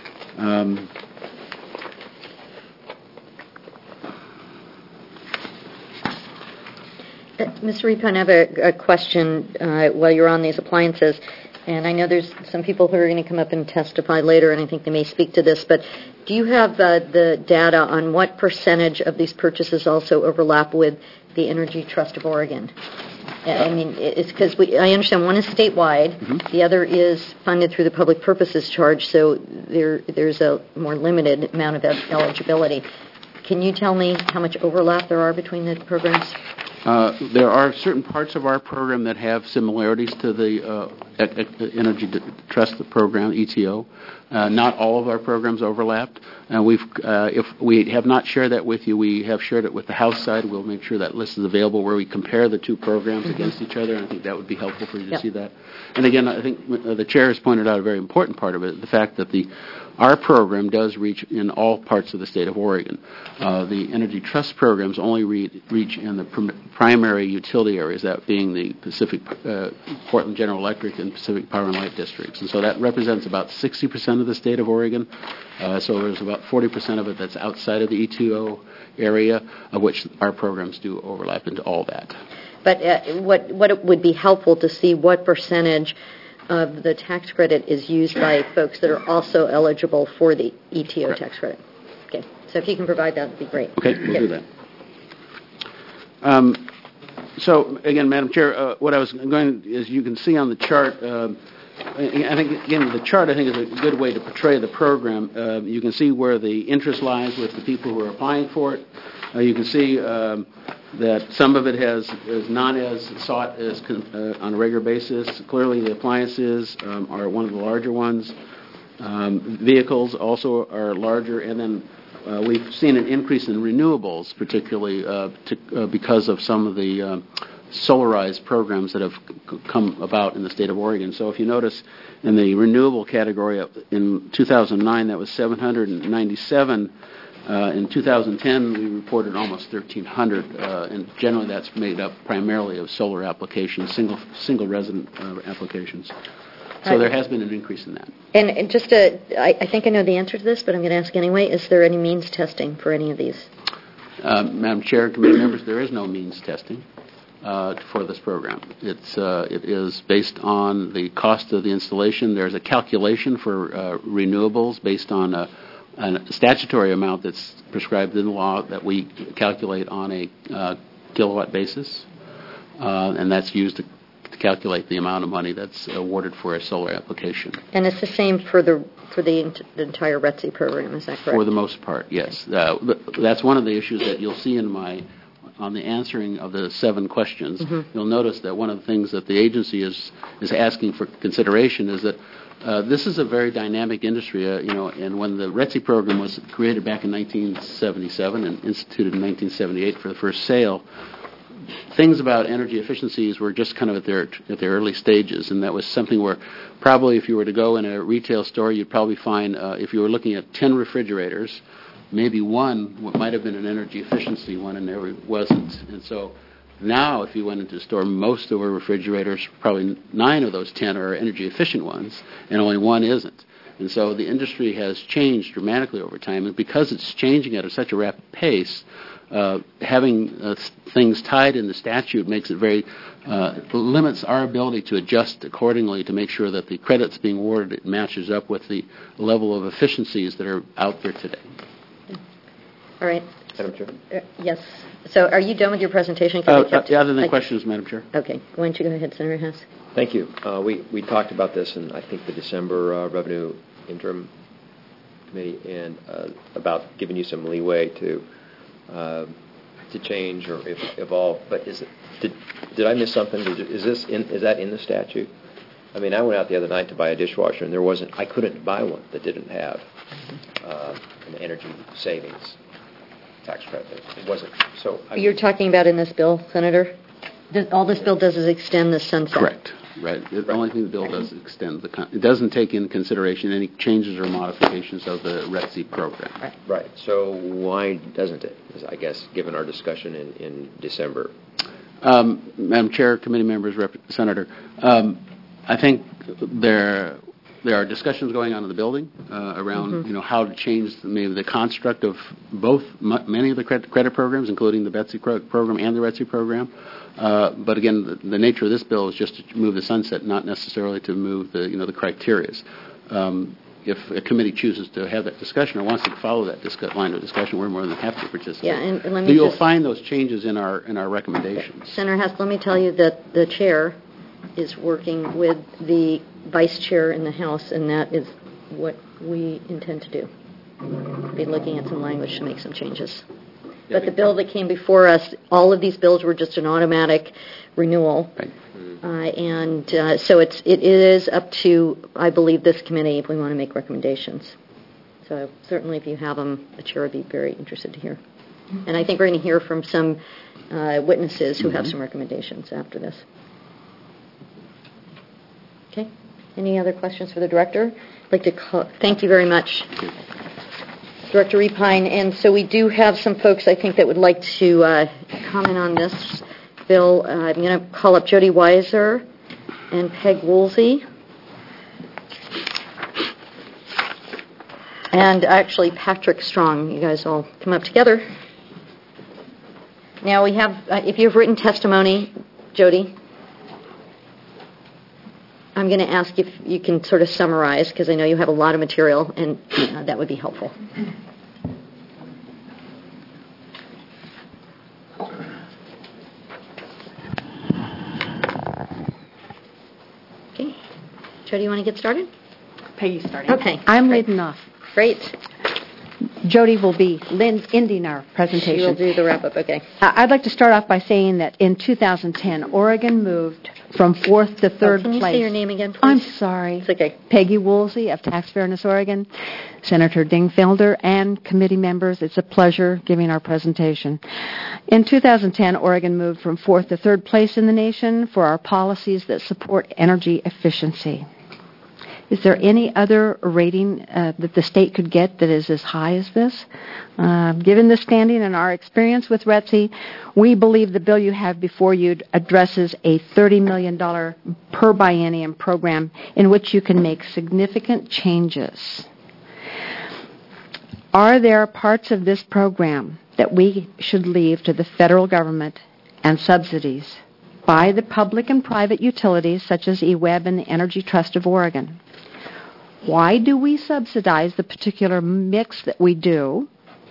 Mr. Repon, I have a question while you're on these appliances. And I know there's some people who are going to come up and testify later, and I think they may speak to this. But do you have the data on what percentage of these purchases also overlap with the Energy Trust of Oregon? I mean, it's because I understand one is statewide, the other is funded through the Public Purposes Charge, so there's a more limited amount of eligibility. Can you tell me how much overlap there are between the programs? There are certain parts of our program that have similarities to the Energy Trust program, ETO. Not all of our programs overlapped. If we have not shared that with you, we have shared it with the House side. We'll make sure that list is available where we compare the two programs against each other, and I think that would be helpful for you to see that. And again, I think the Chair has pointed out a very important part of it, the fact that our program does reach in all parts of the state of Oregon. The Energy Trust programs only reach in the primary utility areas, that being the Pacific, Portland General Electric and Pacific Power and Light districts. And so that represents about 60% of the state of Oregon. So there's about 40% of it that's outside of the ETO area, of which our programs do overlap into all that. But what it would be helpful to see what percentage of the tax credit is used by folks that are also eligible for the ETO tax credit. Okay, so if you can provide that, would be great. Okay, we'll do that. So again, Madam Chair, what I was going is you can see on the chart. I think again the chart I think is a good way to portray the program. You can see where the interest lies with the people who are applying for it. You can see that some of it is not as sought as on a regular basis. Clearly, the appliances are one of the larger ones. Vehicles also are larger, and then we've seen an increase in renewables, particularly because of some of the solarized programs that have come about in the state of Oregon. So if you notice in the renewable category in 2009, that was 797. In 2010, we reported almost 1,300, and generally that's made up primarily of solar applications, single resident applications. So there has been an increase in that. And just I think I know the answer to this, but I'm going to ask anyway. Is there any means testing for any of these? Madam Chair and committee members, there is no means testing for this program. It is based on the cost of the installation. There's a calculation for renewables based on a statutory amount that's prescribed in the law that we calculate on a kilowatt basis, and that's used to calculate the amount of money that's awarded for a solar application. And it's the same for the entire RETSI program, is that correct? For the most part, yes. That's one of the issues that you'll see on the answering of the 7 questions. Mm-hmm. You'll notice that one of the things that the agency is asking for consideration is that this is a very dynamic industry, and when the RETSI program was created back in 1977 and instituted in 1978 for the first sale, things about energy efficiencies were just kind of at their early stages, and that was something where probably if you were to go in a retail store, you'd probably find, if you were looking at 10 refrigerators, maybe one might have been an energy efficiency one and there wasn't. And so now if you went into the store, most of our refrigerators, probably 9 of those 10 are energy efficient ones, and only 1 isn't. And so the industry has changed dramatically over time, and because it's changing at such a rapid pace, having things tied in the statute makes it limits our ability to adjust accordingly to make sure that the credits being awarded matches up with the level of efficiencies that are out there today. All right. Madam Chair? Yes. So are you done with your presentation? Other than questions, Madam Chair. Okay. Why don't you go ahead, Senator Hess? Thank you. We talked about this in, I think, the December Revenue Interim Committee, and about giving you some leeway to change or evolve. But did I miss something? Is that in the statute? I mean, I went out the other night to buy a dishwasher, and I couldn't buy one that didn't have an energy savings tax credit. It wasn't. So you're talking about in this bill, Senator? All this bill does is extend the sunset. Correct. Right. The only thing the bill does is extend it doesn't take into consideration any changes or modifications of the RETSI program. Right. So why doesn't it? I guess given our discussion in December. Madam Chair, committee members, Senator, I think there are discussions going on in the building around how to change maybe the construct of both many of the credit programs, including the BETSI program and the RETSI program. But again, the nature of this bill is just to move the sunset, not necessarily to move the criterias. If a committee chooses to have that discussion or wants to follow that line of discussion, we're more than happy to participate. Yeah, and you'll find those changes in our recommendations. Senator Hess, let me tell you that the chair is working with the vice chair in the House, and that is what we intend to do. We'll be looking at some language to make some changes. But the bill that came before us, all of these bills were just an automatic renewal. Right. So it is up to, I believe, this committee if we want to make recommendations. So certainly if you have them, the chair would be very interested to hear. And I think we're going to hear from some witnesses who have some recommendations after this. Okay. Any other questions for the director? I'd like to thank you very much, Director Repine. And so we do have some folks, I think, that would like to comment on this bill. I'm going to call up Jody Weiser and Peg Woolsey. And actually Patrick Strong. You guys all come up together. Now we have, if you have written testimony, Jody, I'm going to ask if you can sort of summarize, because I know you have a lot of material, and that would be helpful. Okay. Jody, you want to get started? Peggy's starting. Okay. I'm leading off. Great. Jody will be ending our presentation. She will do the wrap-up, okay. I'd like to start off by saying that in 2010, Oregon moved from 4th to 3rd Can you place. say your name again, please? I'm sorry. It's okay. Peggy Woolsey of Tax Fairness Oregon, Senator Dingfelder, and committee members. It's a pleasure giving our presentation. In 2010, Oregon moved from 4th to 3rd place in the nation for our policies that support energy efficiency. Is there any other rating that the state could get that is as high as this? Given the standing and our experience with RETC, we believe the bill you have before you addresses a $30 million per biennium program in which you can make significant changes. Are there parts of this program that we should leave to the federal government and subsidies by the public and private utilities such as EWEB and the Energy Trust of Oregon? Why do we subsidize the particular mix that we do?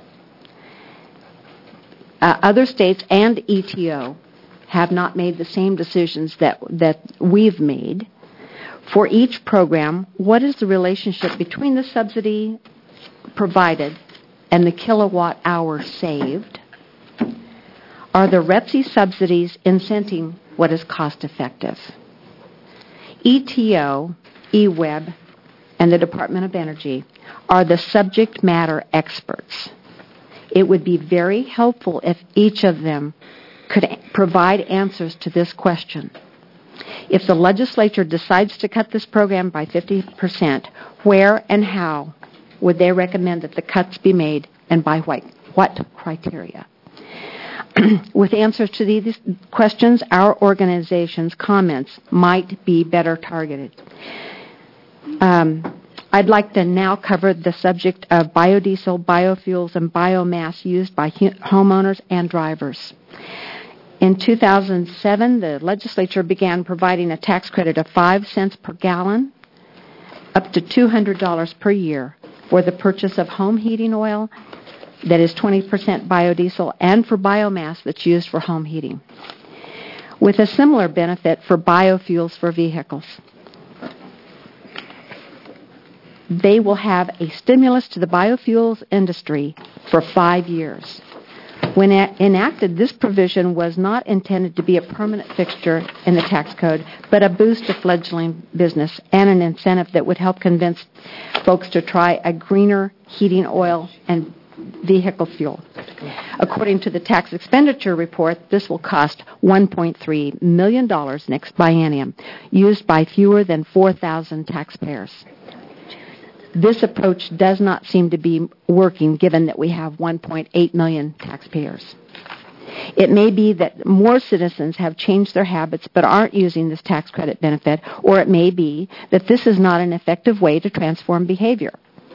Other states and ETO have not made the same decisions that we've made. For each program, what is the relationship between the subsidy provided and the kilowatt hour saved? Are the REPSI subsidies incenting what is cost effective? ETO, EWEB, and the Department of Energy are the subject matter experts. It would be very helpful if each of them could provide answers to this question. If the legislature decides to cut this program by 50%, where and how would they recommend that the cuts be made, and by what criteria? With answers to these questions, our organization's comments might be better targeted. I'd like to now cover the subject of biodiesel, biofuels, and biomass used by homeowners and drivers. In 2007, the legislature began providing a tax credit of 5 cents per gallon, up to $200 per year, for the purchase of home heating oil that is 20% biodiesel and for biomass that's used for home heating, with a similar benefit for biofuels for vehicles. They will have a stimulus to the biofuels industry for 5 years. When enacted, this provision was not intended to be a permanent fixture in the tax code, but a boost to fledgling business and an incentive that would help convince folks to try a greener heating oil and vehicle fuel. According to the tax expenditure report, this will cost $1.3 million next biennium, used by fewer than 4,000 taxpayers. This approach does not seem to be working, given that we have 1.8 million taxpayers. It may be that more citizens have changed their habits but aren't using this tax credit benefit, or it may be that this is not an effective way to transform behavior.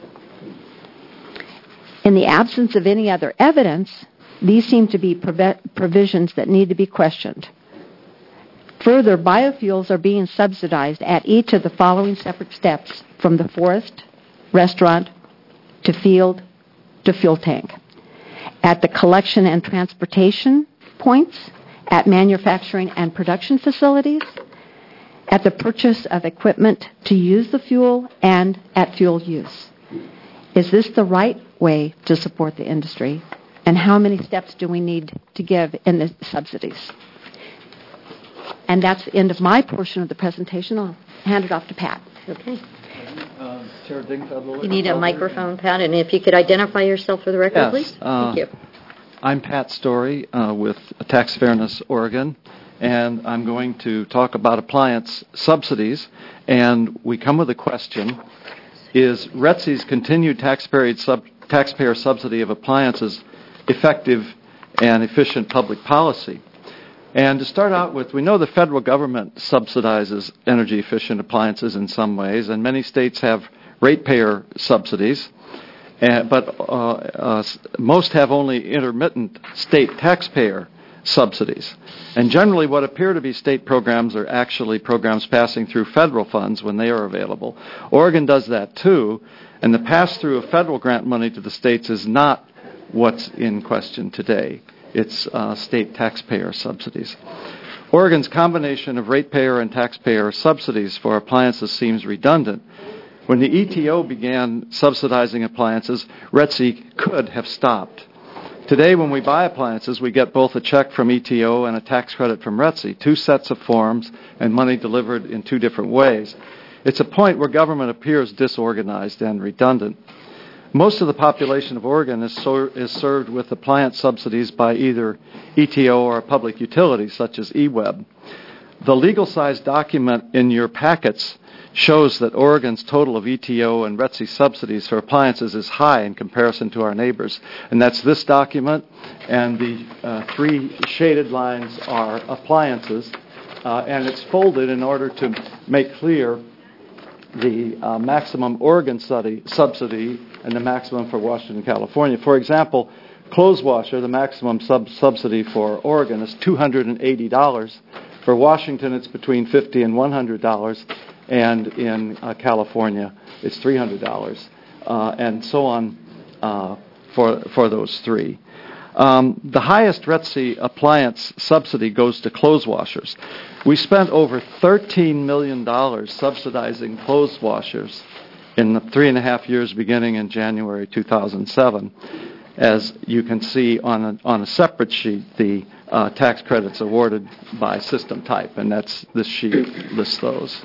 In the absence of any other evidence, these seem to be provisions that need to be questioned. Further, biofuels are being subsidized at each of the following separate steps, from the forest, restaurant, to field, to fuel tank. At the collection and transportation points, at manufacturing and production facilities, at the purchase of equipment to use the fuel, and at fuel use. Is this the right way to support the industry? And how many steps do we need to give in the subsidies? And that's the end of my portion of the presentation. I'll hand it off to Pat. Okay. Chair Dingfelder. You need a microphone, Pat, and if you could identify yourself for the record, please. Thank you. I'm Pat Story with Tax Fairness Oregon, and I'm going to talk about appliance subsidies. And we come with a question: is RETC's continued taxpayer subsidy of appliances effective and efficient public policy? And to start out with, we know the federal government subsidizes energy-efficient appliances in some ways, and many states have ratepayer subsidies, but most have only intermittent state taxpayer subsidies. And generally what appear to be state programs are actually programs passing through federal funds when they are available. Oregon does that too, and the pass-through of federal grant money to the states is not what's in question today. It's state taxpayer subsidies. Oregon's combination of ratepayer and taxpayer subsidies for appliances seems redundant, When the ETO began subsidizing appliances, RETSI could have stopped. Today, when we buy appliances, we get both a check from ETO and a tax credit from RETSI, two sets of forms and money delivered in two different ways. It's a point where government appears disorganized and redundant. Most of the population of Oregon is served with appliance subsidies by either ETO or a public utility, such as eWeb. The legal-size document in your packets shows that Oregon's total of ETO and RETSI subsidies for appliances is high in comparison to our neighbors. And that's this document, and the three shaded lines are appliances. And it's folded in order to make clear the maximum Oregon subsidy and the maximum for Washington, California. For example, clothes washer, the maximum subsidy for Oregon is $280. For Washington, it's between $50 and $100, and in California, it's $300, and so on for those three. The highest RETSI appliance subsidy goes to clothes washers. We spent over $13 million subsidizing clothes washers in the 3.5 years beginning in January 2007. As you can see on a separate sheet, the tax credits awarded by system type, and this sheet lists those.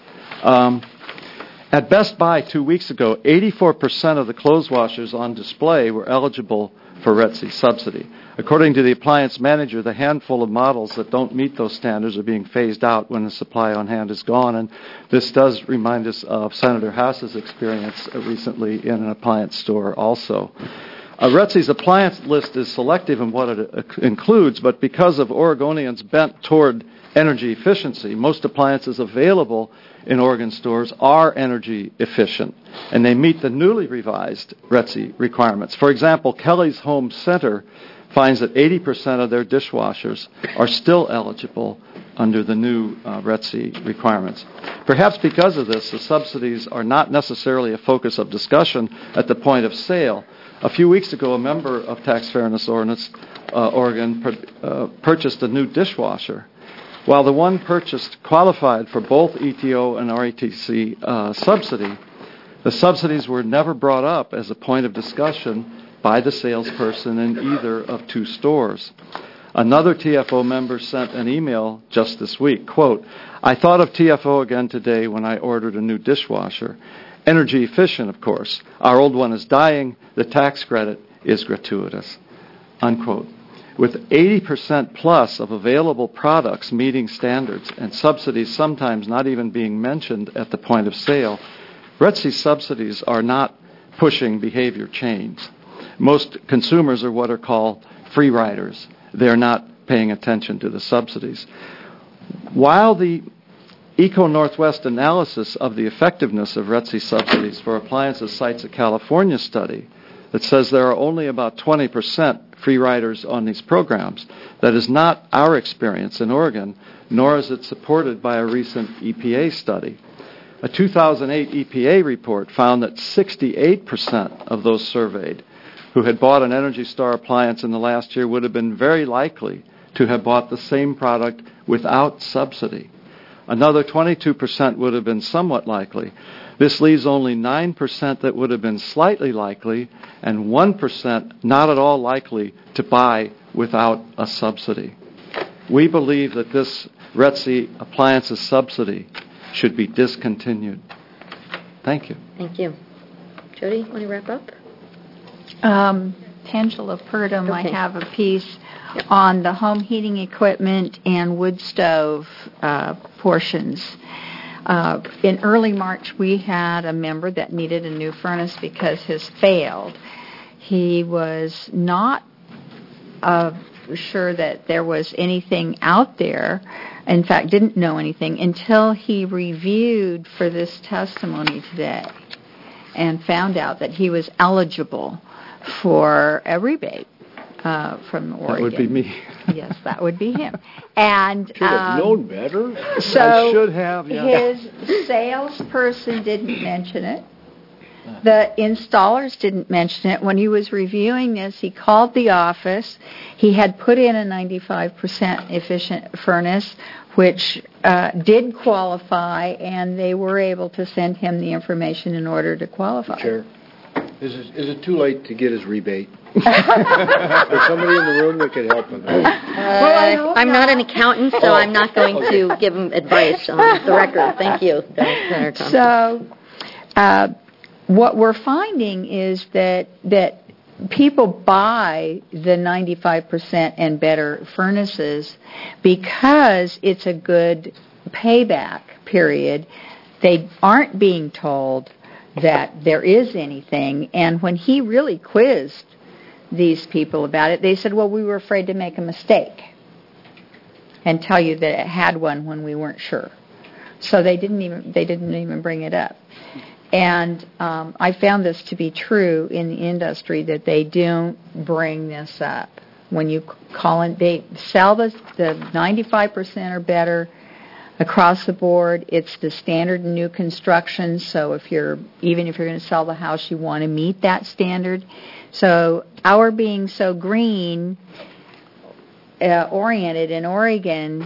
At Best Buy 2 weeks ago, 84% of the clothes washers on display were eligible for RETSI subsidy. According to the appliance manager, the handful of models that don't meet those standards are being phased out when the supply on hand is gone, and this does remind us of Senator House's experience recently in an appliance store also. RETSI's appliance list is selective in what it includes, but because of Oregonians bent toward energy efficiency, most appliances available in Oregon stores are energy efficient, and they meet the newly revised RETSI requirements. For example, Kelly's Home Center finds that 80% of their dishwashers are still eligible under the new RETSI requirements. Perhaps because of this, the subsidies are not necessarily a focus of discussion at the point of sale. A few weeks ago, a member of Tax Fairness Oregon purchased a new dishwasher. While the one purchased qualified for both ETO and RETC subsidy, the subsidies were never brought up as a point of discussion by the salesperson in either of two stores. Another TFO member sent an email just this week, quote, "I thought of TFO again today when I ordered a new dishwasher. Energy efficient, of course. Our old one is dying. The tax credit is gratuitous." Unquote. With 80% plus of available products meeting standards and subsidies sometimes not even being mentioned at the point of sale, RETSI subsidies are not pushing behavior change. Most consumers are what are called free riders. They're not paying attention to the subsidies. While the Eco-Northwest analysis of the effectiveness of RETSI subsidies for appliances cites a California study that says there are only about 20% free riders on these programs, that is not our experience in Oregon, nor is it supported by a recent EPA study. A 2008 EPA report found that 68% of those surveyed who had bought an Energy Star appliance in the last year would have been very likely to have bought the same product without subsidy. Another 22% would have been somewhat likely. This leaves only 9% that would have been slightly likely and 1% not at all likely to buy without a subsidy. We believe that this RETSI appliances subsidy should be discontinued. Thank you. Thank you. Jody, want to wrap up? Tangela Purdom, I have a piece on the home heating equipment and wood stove portions. In early March, we had a member that needed a new furnace because his failed. He was not sure that there was anything out there, in fact, didn't know anything until he reviewed for this testimony today and found out that he was eligible for a rebate from Oregon. That would be me. Yes, that would be him. And should have known better. So I should have. Yeah. His salesperson didn't mention it. The installers didn't mention it. When he was reviewing this, he called the office. He had put in a 95% efficient furnace, which did qualify, and they were able to send him the information in order to qualify. Chair, is it too late to get his rebate? There's somebody in the room that could help him. I'm not an accountant, so I'm not going to give him advice on the record. Thank you, Senator Thompson. So, what we're finding is that people buy the 95% and better furnaces because it's a good payback period. They aren't being told that there is anything. And when he really quizzed these people about it, they said, well, we were afraid to make a mistake and tell you that it had one when we weren't sure. So they didn't even bring it up. And I found this to be true in the industry, that they don't bring this up. When you call in, they sell the 95% or better across the board. It's the standard in new construction. So even if you're going to sell the house, you want to meet that standard. So our being so green oriented in Oregon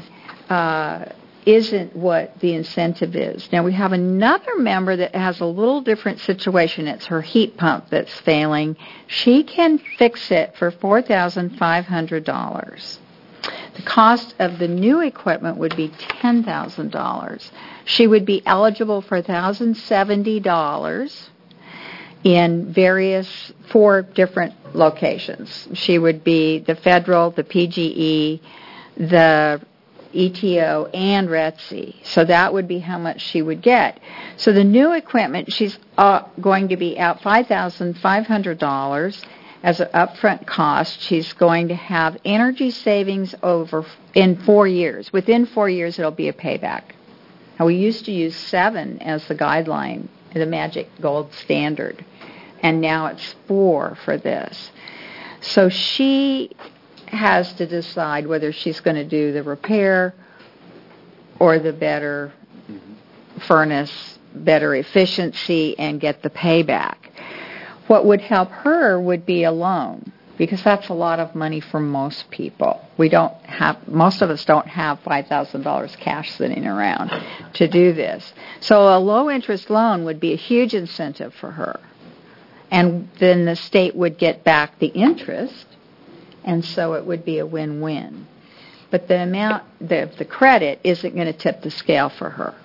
isn't what the incentive is. Now, we have another member that has a little different situation. It's her heat pump that's failing. She can fix it for $4,500. The cost of the new equipment would be $10,000. She would be eligible for $1,070 in 4 different locations. She would be the federal, the PGE, the ETO, and RETC. So that would be how much she would get. So the new equipment, she's going to be out $5,500 as an upfront cost. She's going to have energy savings in 4 years. Within 4 years, it'll be a payback. Now, we used to use 7 as the guideline, the magic gold standard, and now it's 4 for this. So she has to decide whether she's going to do the repair or the better furnace, better efficiency, and get the payback. What would help her would be a loan, because that's a lot of money for most people. Most of us don't have $5,000 cash sitting around to do this. So a low-interest loan would be a huge incentive for her. And then the state would get back the interest, and so it would be a win-win. But the amount of the credit isn't going to tip the scale for her.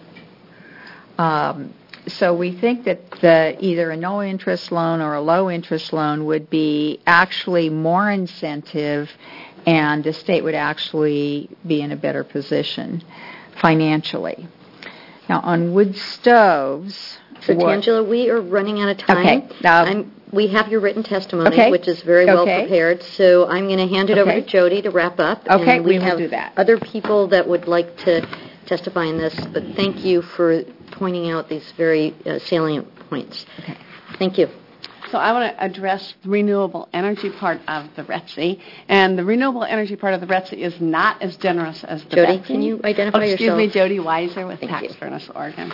So we think that either a no-interest loan or a low-interest loan would be actually more incentive, and the state would actually be in a better position financially. Now, on wood stoves... So, Tangela, we are running out of time. Okay. We have your written testimony, which is very well prepared, so I'm going to hand it over to Jody to wrap up. Okay, and we will have do that. Other people that would like to testify in this, but thank you for pointing out these very salient points. Okay. Thank you. So I want to address the renewable energy part of the RETC, and the renewable energy part of the RETC is not as generous as the Jody, RETC. can you identify yourself? Excuse me, Jody Weiser with Tax Fairness Oregon.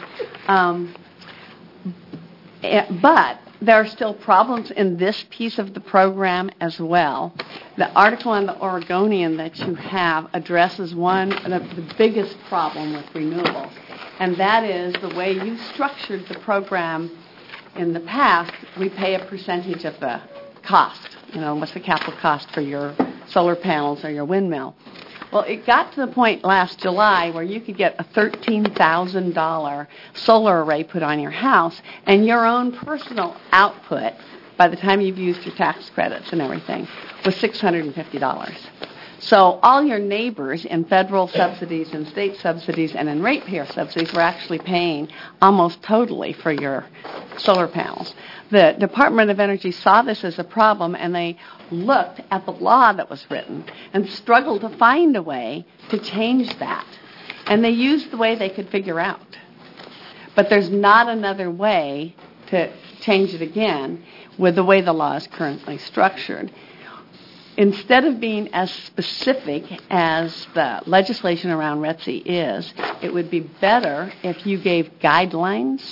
But there are still problems in this piece of the program as well. The article on the Oregonian that you have addresses one of the biggest problem with renewables, and that is the way you structured the program in the past. We pay a percentage of the cost. What's the capital cost for your solar panels or your windmill? Well, it got to the point last July where you could get a $13,000 solar array put on your house, and your own personal output, by the time you've used your tax credits and everything, was $650. So all your neighbors in federal subsidies and state subsidies and in ratepayer subsidies were actually paying almost totally for your solar panels. The Department of Energy saw this as a problem, and they looked at the law that was written and struggled to find a way to change that. And they used the way they could figure out. But there's not another way to change it again with the way the law is currently structured. Instead of being as specific as the legislation around RETC is, it would be better if you gave guidelines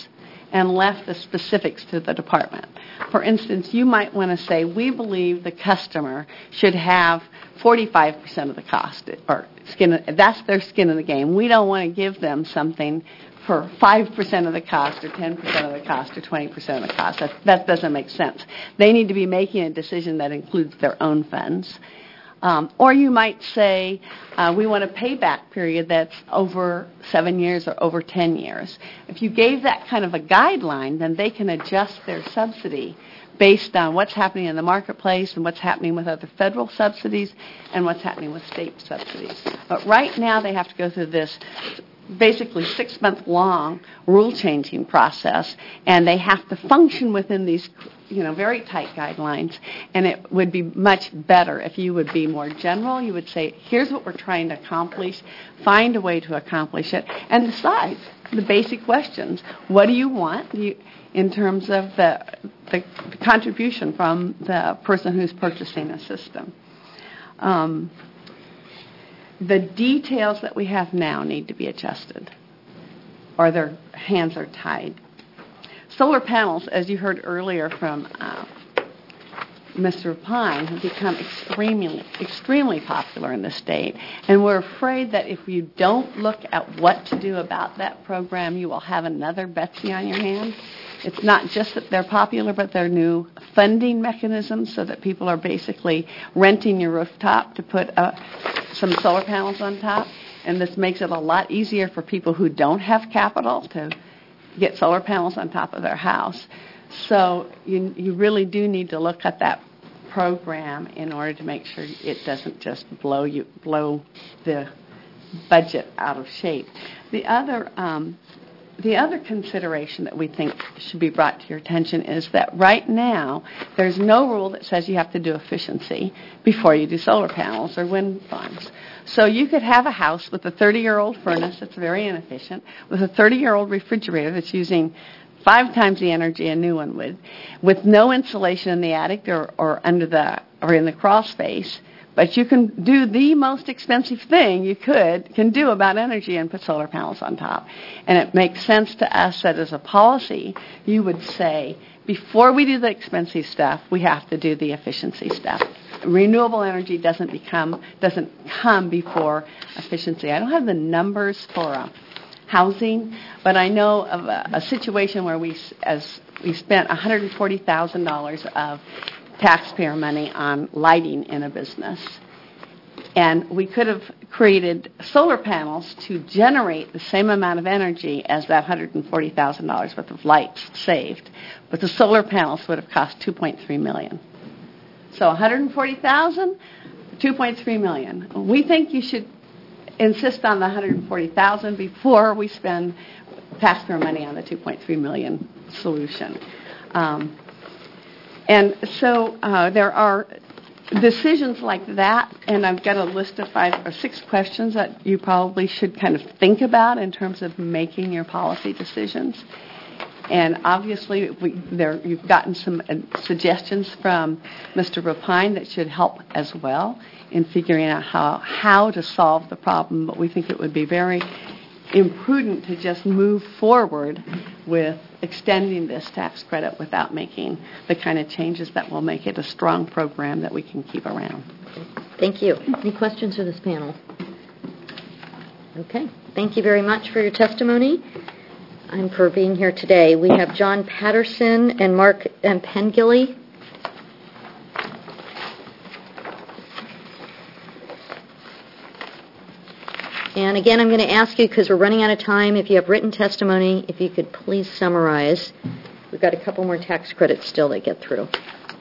and left the specifics to the department. For instance, you might want to say, we believe the customer should have 45% of the cost, or that's their skin in the game. We don't want to give them something for 5% of the cost, or 10% of the cost, or 20% of the cost. That doesn't make sense. They need to be making a decision that includes their own funds. Or you might say, we want a payback period that's over 7 years or over 10 years. If you gave that kind of a guideline, then they can adjust their subsidy based on what's happening in the marketplace and what's happening with other federal subsidies and what's happening with state subsidies. But right now they have to go through this basically 6-month-long rule-changing process, and they have to function within these very tight guidelines, and it would be much better if you would be more general. You would say, here's what we're trying to accomplish, find a way to accomplish it, and decide the basic questions. What do you want in terms of the contribution from the person who's purchasing a system? The details that we have now need to be adjusted, or their hands are tied. Solar panels, as you heard earlier from Mr. Pine, have become extremely popular in the state, and we're afraid that if you don't look at what to do about that program, you will have another Betsy on your hands. It's not just that they're popular, but they're new funding mechanisms so that people are basically renting your rooftop to put some solar panels on top. And this makes it a lot easier for people who don't have capital to get solar panels on top of their house. So you really do need to look at that program in order to make sure it doesn't just blow the budget out of shape. The other consideration that we think should be brought to your attention is that right now there's no rule that says you have to do efficiency before you do solar panels or wind farms. So you could have a house with a 30-year-old furnace that's very inefficient, with a 30-year-old refrigerator that's using 5 times the energy a new one would, with no insulation in the attic or in the crawl space. But you can do the most expensive thing you can do about energy and put solar panels on top. And it makes sense to us that as a policy, you would say, before we do the expensive stuff, we have to do the efficiency stuff. Renewable energy doesn't come before efficiency. I don't have the numbers for housing, but I know of a situation where we spent $140,000 of taxpayer money on lighting in a business. And we could have created solar panels to generate the same amount of energy as that $140,000 worth of lights saved. But the solar panels would have cost $2.3 million. So $140,000, $2.3 million. We think you should insist on the $140,000 before we spend taxpayer money on the $2.3 million solution. And so there are decisions like that, and I've got a list of 5 or 6 questions that you probably should kind of think about in terms of making your policy decisions. And obviously, you've gotten some suggestions from Mr. Rapine that should help as well in figuring out how to solve the problem, but we think it would be very imprudent to just move forward with extending this tax credit without making the kind of changes that will make it a strong program that we can keep around. Thank you. Any questions for this panel? Okay. Thank you very much for your testimony and for being here today. We have John Patterson and Mark Pengilly. And again, I'm going to ask you, because we're running out of time, if you have written testimony, if you could please summarize. We've got a couple more tax credits still to get through.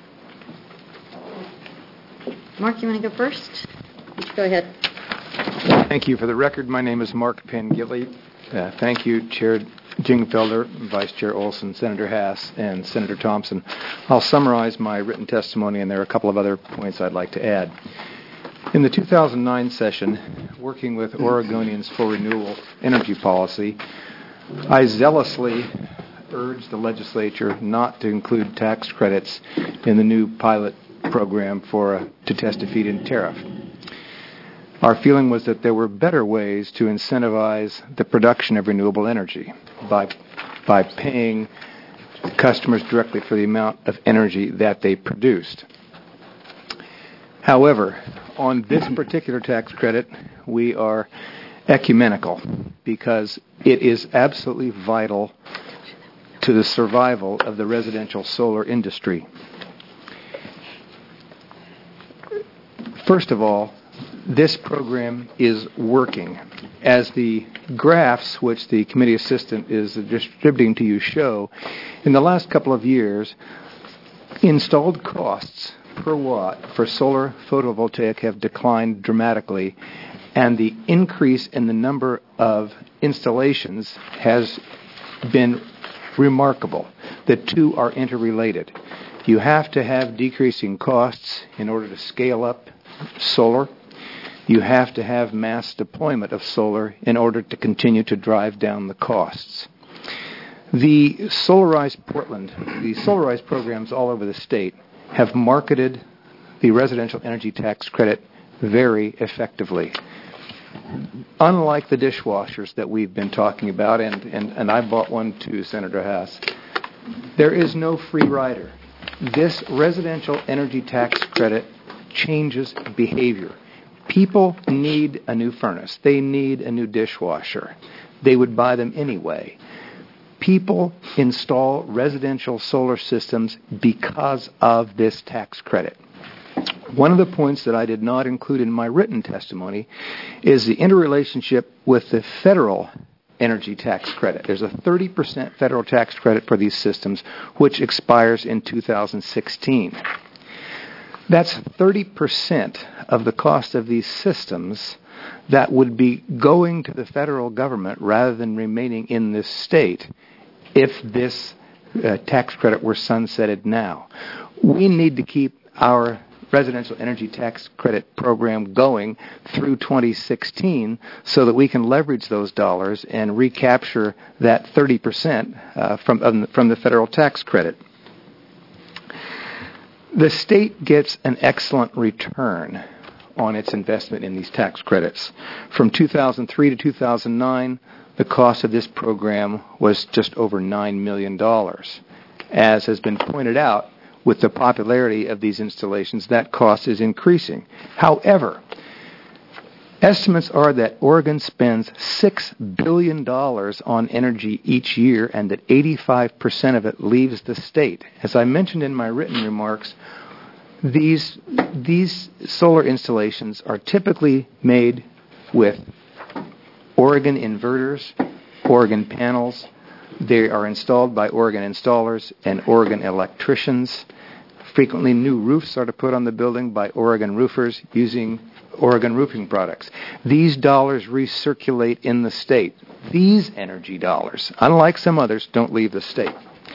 Mark, you want to go first? Go ahead. Thank you. For the record, my name is Mark Pengilly. Thank you, Chair Dingfelder, Vice Chair Olson, Senator Haas, and Senator Thompson. I'll summarize my written testimony, and there are a couple of other points I'd like to add. In the 2009 session, working with Oregonians for Renewable Energy Policy, I zealously urged the legislature not to include tax credits in the new pilot program to test a feed-in tariff. Our feeling was that there were better ways to incentivize the production of renewable energy by by paying customers directly for the amount of energy that they produced. However, on this particular tax credit, we are ecumenical because it is absolutely vital to the survival of the residential solar industry. First of all, this program is working. As the graphs, which the committee assistant is distributing to you, show, in the last couple of years, installed costs per watt for solar photovoltaic have declined dramatically, and the increase in the number of installations has been remarkable. The two are interrelated. You have to have decreasing costs in order to scale up solar. You have to have mass deployment of solar in order to continue to drive down the costs. The Solarize Portland, the Solarize programs all over the state have marketed the residential energy tax credit very effectively. Unlike the dishwashers that we've been talking about, and I bought one too, Senator Haas, there is no free rider. This residential energy tax credit changes behavior. People need a new furnace. They need a new dishwasher. They would buy them anyway. People install residential solar systems because of this tax credit. One of the points that I did not include in my written testimony is the interrelationship with the federal energy tax credit. There's a 30% federal tax credit for these systems, which expires in 2016. That's 30% of the cost of these systems that would be going to the federal government rather than remaining in this state if this tax credit were sunsetted now. We need to keep our residential energy tax credit program going through 2016 so that we can leverage those dollars and recapture that 30% from the federal tax credit. The state gets an excellent return on its investment in these tax credits. From 2003 to 2009, the cost of this program was just over $9 million. As has been pointed out, with the popularity of these installations, that cost is increasing. However, estimates are that Oregon spends $6 billion on energy each year and that 85% of it leaves the state. As I mentioned in my written remarks, these solar installations are typically made with Oregon inverters, Oregon panels. They are installed by Oregon installers and Oregon electricians. Frequently, new roofs are to put on the building by Oregon roofers using Oregon roofing products. These dollars recirculate in the state. These energy dollars, unlike some others, don't leave the state.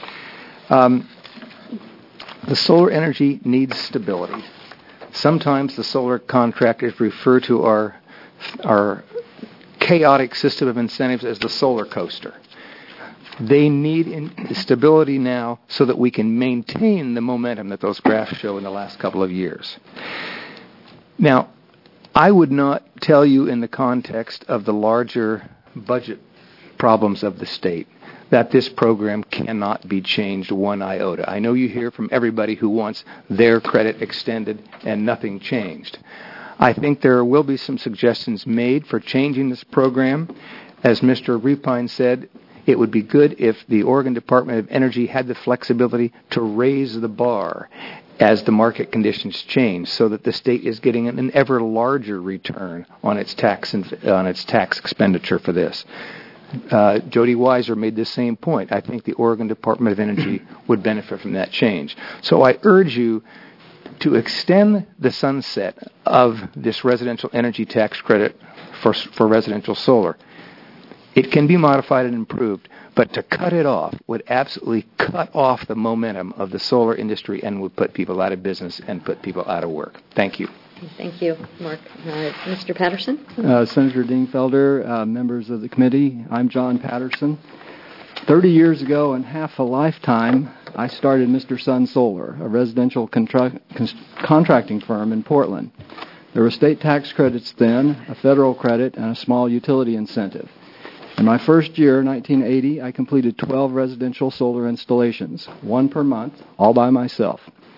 The solar energy needs stability. Sometimes the solar contractors refer to our chaotic system of incentives as the solar coaster. They need stability now so that we can maintain the momentum that those graphs show in the last couple of years. Now, I would not tell you in the context of the larger budget problems of the state that this program cannot be changed one iota. I know you hear from everybody who wants their credit extended and nothing changed. I think there will be some suggestions made for changing this program. As Mr. Repine said, it would be good if the Oregon Department of Energy had the flexibility to raise the bar as the market conditions change so that the state is getting an ever larger return on its tax expenditure for this. Jody Weiser made the same point. I think the Oregon Department of Energy would benefit from that change. So I urge you to extend the sunset of this residential energy tax credit for residential solar. It can be modified and improved, but to cut it off would absolutely cut off the momentum of the solar industry and would put people out of business and put people out of work. Thank you. Thank you, Mark. Mr. Patterson? Senator Dingfelder, members of the committee, I'm John Patterson. 30 years ago, in half a lifetime, I started Mr. Sun Solar, a residential contracting firm in Portland. There were state tax credits then, a federal credit, and a small utility incentive. In my first year, 1980, I completed 12 residential solar installations, one per month, all by myself.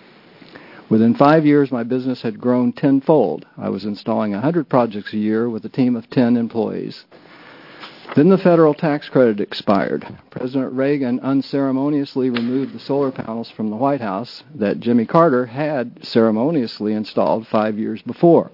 Within 5 years, my business had grown tenfold. I was installing 100 projects a year with a team of 10 employees. Then the federal tax credit expired. President Reagan unceremoniously removed the solar panels from the White House that Jimmy Carter had ceremoniously installed 5 years before.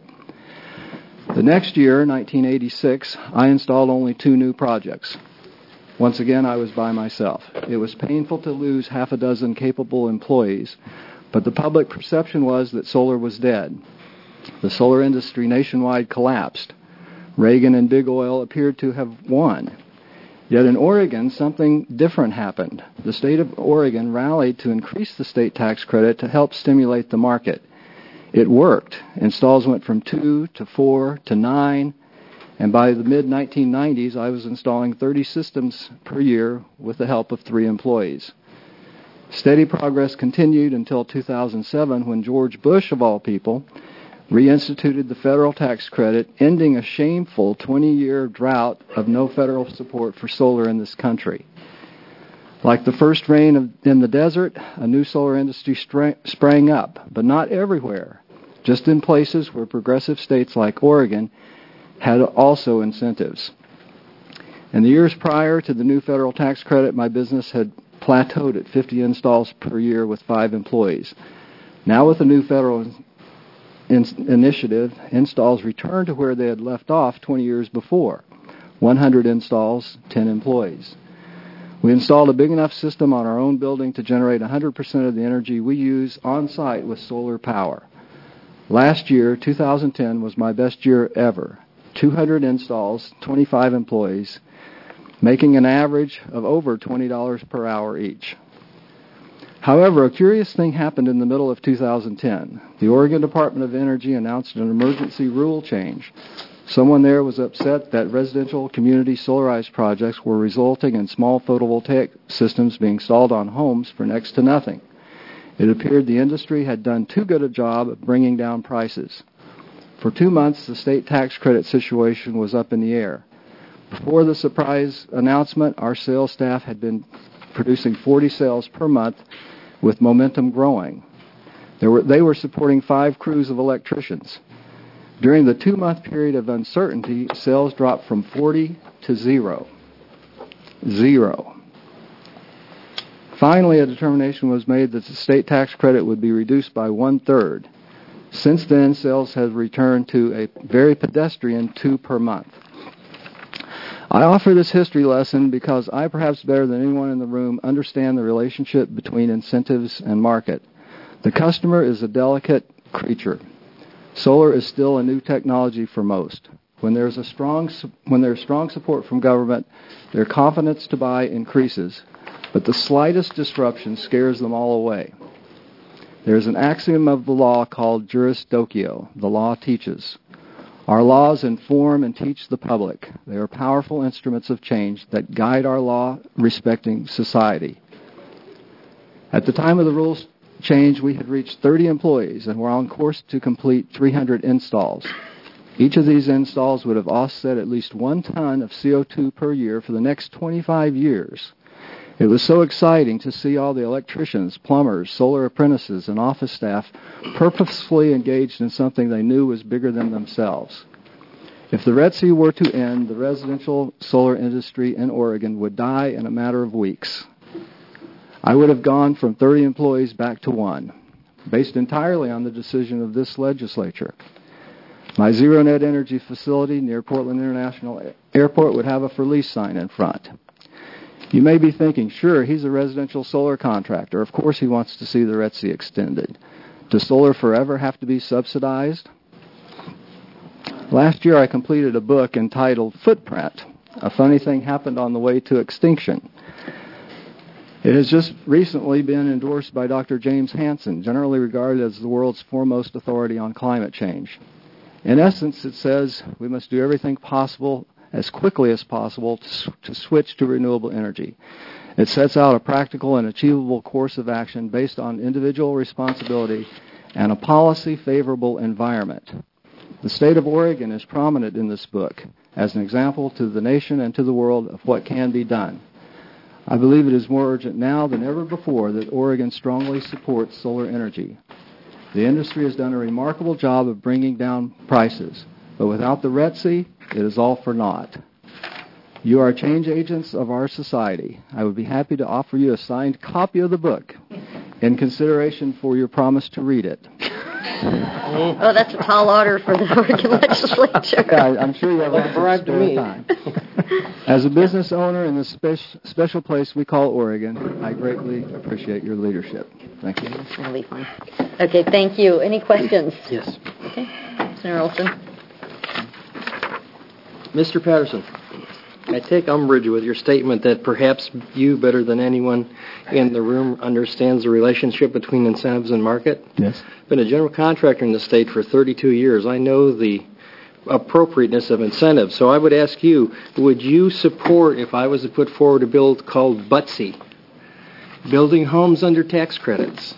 The next year, 1986, I installed only 2 new projects. Once again, I was by myself. It was painful to lose half a dozen capable employees, but the public perception was that solar was dead. The solar industry nationwide collapsed. Reagan and Big Oil appeared to have won. Yet in Oregon, something different happened. The state of Oregon rallied to increase the state tax credit to help stimulate the market. It worked. Installs went from 2 to 4 to 9, and by the mid-1990s, I was installing 30 systems per year with the help of 3 employees. Steady progress continued until 2007, when George Bush, of all people, reinstituted the federal tax credit, ending a shameful 20-year drought of no federal support for solar in this country. Like the first rain in the desert, a new solar industry sprang up, but not everywhere, just in places where progressive states like Oregon had also incentives. In the years prior to the new federal tax credit, my business had plateaued at 50 installs per year with 5 employees. Now with the new federal initiative, installs returned to where they had left off 20 years before. 100 installs, 10 employees. We installed a big enough system on our own building to generate 100% of the energy we use on site with solar power. Last year, 2010, was my best year ever. 200 installs, 25 employees, making an average of over $20 per hour each. However, a curious thing happened in the middle of 2010. The Oregon Department of Energy announced an emergency rule change. Someone there was upset that residential community solarized projects were resulting in small photovoltaic systems being installed on homes for next to nothing. It appeared the industry had done too good a job of bringing down prices. For 2 months, the state tax credit situation was up in the air. Before the surprise announcement, our sales staff had been producing 40 sales per month, with momentum growing. They were supporting 5 crews of electricians. During the 2-month period of uncertainty, sales dropped from 40 to 0. 0. Finally, a determination was made that the state tax credit would be reduced by 1/3. Since then, sales have returned to a very pedestrian 2 per month. I offer this history lesson because I, perhaps better than anyone in the room, understand the relationship between incentives and market. The customer is a delicate creature. Solar is still a new technology for most. When there's strong support from government, their confidence to buy increases, but the slightest disruption scares them all away. There's an axiom of the law called juris docio. The law teaches. Our laws inform and teach the public. They are powerful instruments of change that guide our law-respecting society. At the time of the rules change, we had reached 30 employees and were on course to complete 300 installs. Each of these installs would have offset at least 1 ton of CO2 per year for the next 25 years. It was so exciting to see all the electricians, plumbers, solar apprentices, and office staff purposefully engaged in something they knew was bigger than themselves. If the Red Sea were to end, the residential solar industry in Oregon would die in a matter of weeks. I would have gone from 30 employees back to 1, based entirely on the decision of this legislature. My Zero Net Energy facility near Portland International Airport would have a for lease sign in front. You may be thinking, sure, he's a residential solar contractor. Of course he wants to see the Red Sea extended. Does solar forever have to be subsidized? Last year I completed a book entitled Footprint. A funny thing happened on the way to extinction. It has just recently been endorsed by Dr. James Hansen, generally regarded as the world's foremost authority on climate change. In essence, it says we must do everything possible as quickly as possible to switch to renewable energy. It sets out a practical and achievable course of action based on individual responsibility and a policy-favorable environment. The state of Oregon is prominent in this book. as an example to the nation and to the world of what can be done. I believe it is more urgent now than ever before that Oregon strongly supports solar energy. The industry has done a remarkable job of bringing down prices, but without the RETC, it is all for naught. You are change agents of our society. I would be happy to offer you a signed copy of the book in consideration for your promise to read it. Oh, that's a tall order for the Oregon legislature. Yeah, I'm sure you have lots of spare time. As a business owner in the special place we call Oregon, I greatly appreciate your leadership. Thank you. It's going to be fun. Okay, thank you. Any questions? Yes. Okay. Senator Olson. Mr. Patterson, I take umbrage with your statement that perhaps you, better than anyone in the room, understands the relationship between incentives and market. Yes. I've been a general contractor in the state for 32 years. I know the appropriateness of incentives. So I would ask you, would you support, if I was to put forward a bill called BUTSI, Building Homes Under Tax Credits?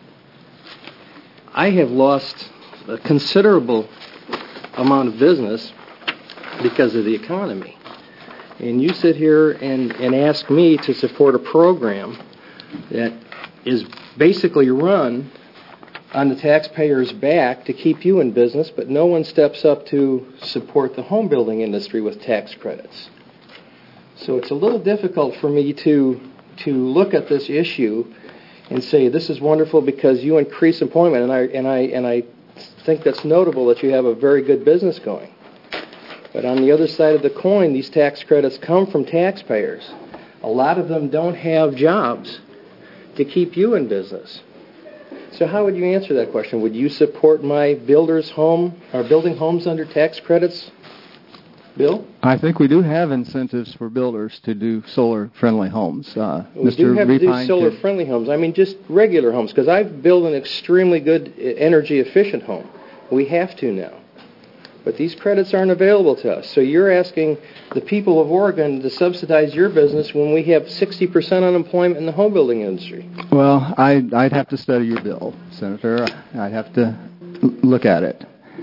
I have lost a considerable amount of business because of the economy. And you sit here and ask me to support a program that is basically run on the taxpayer's back to keep you in business, but no one steps up to support the home building industry with tax credits. So it's a little difficult for me to look at this issue and say this is wonderful because you increase employment, and I think that's notable that you have a very good business going. But on the other side of the coin, these tax credits come from taxpayers. A lot of them don't have jobs to keep you in business. So how would you answer that question? Would you support my building homes under tax credits bill? I think we do have incentives for builders to do solar-friendly homes. We do have to do solar-friendly homes. I mean, just regular homes, because I've built an extremely good energy-efficient home. We have to now. But these credits aren't available to us. So you're asking the people of Oregon to subsidize your business when we have 60% unemployment in the home building industry. Well, I'd have to study your bill, Senator. I'd have to look at it.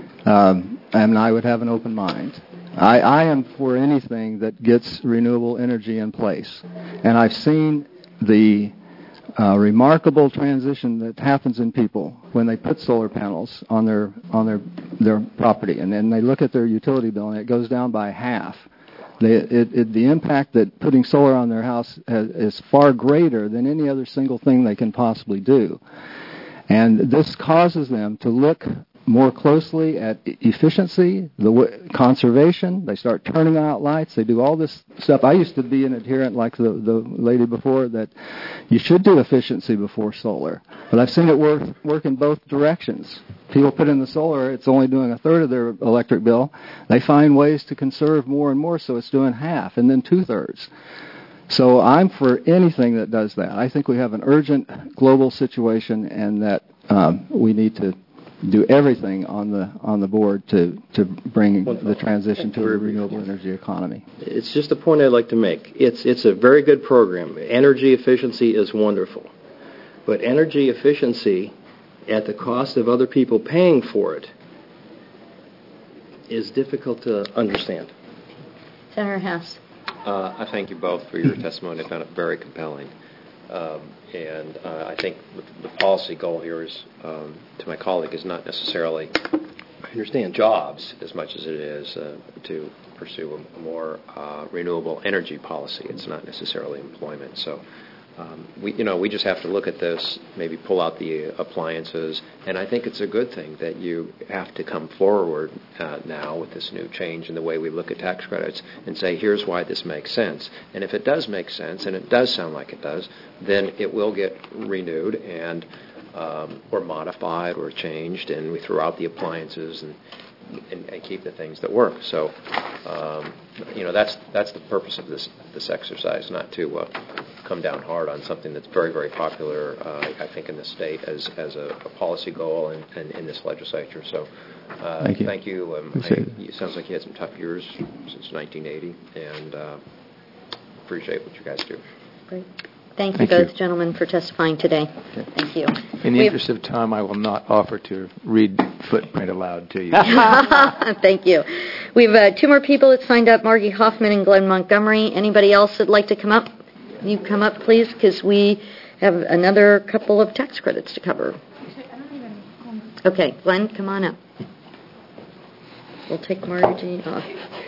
And I would have an open mind. I am for anything that gets renewable energy in place. And I've seen the remarkable transition that happens in people when they put solar panels on their property, and then they look at their utility bill and it goes down by half. The impact that putting solar on their house is far greater than any other single thing they can possibly do, and this causes them to look more closely at efficiency, conservation. They start turning out lights. They do all this stuff. I used to be an adherent, like the lady before, that you should do efficiency before solar. But I've seen it work in both directions. People put in the solar, it's only doing a third of their electric bill. They find ways to conserve more and more, so it's doing half, and then two-thirds. So I'm for anything that does that. I think we have an urgent global situation, and that we need to do everything on the board to bring the transition to a renewable energy economy. It's just a point I'd like to make. It's a very good program. Energy efficiency is wonderful. But energy efficiency at the cost of other people paying for it is difficult to understand. Senator Hess. I thank you both for your testimony. I found it very compelling. And I think the policy goal here is, to my colleague, is not necessarily jobs as much as it is to pursue a more renewable energy policy. It's not necessarily employment. So we just have to look at this, maybe pull out the appliances, and I think it's a good thing that you have to come forward now with this new change in the way we look at tax credits and say, here's why this makes sense. And if it does make sense, and it does sound like it does, then it will get renewed and or modified or changed, and we throw out the appliances and keep the things that work. So, that's the purpose of this exercise, not to come down hard on something that's very, very popular, I think, in the state as a policy goal and in this legislature. So, thank you. It sounds like you had some tough years since 1980, and appreciate what you guys do. Great. Thank you Thank both, you. gentlemen, for testifying today. Thank you. In the We have- interest of time, I will not offer to read footprint aloud to you. Thank you. We have two more people that signed up, Margie Hoffman and Glenn Montgomery. Anybody else that'd like to come up? You come up, please, because we have another couple of tax credits to cover. Okay, Glenn, come on up. We'll take Margie off.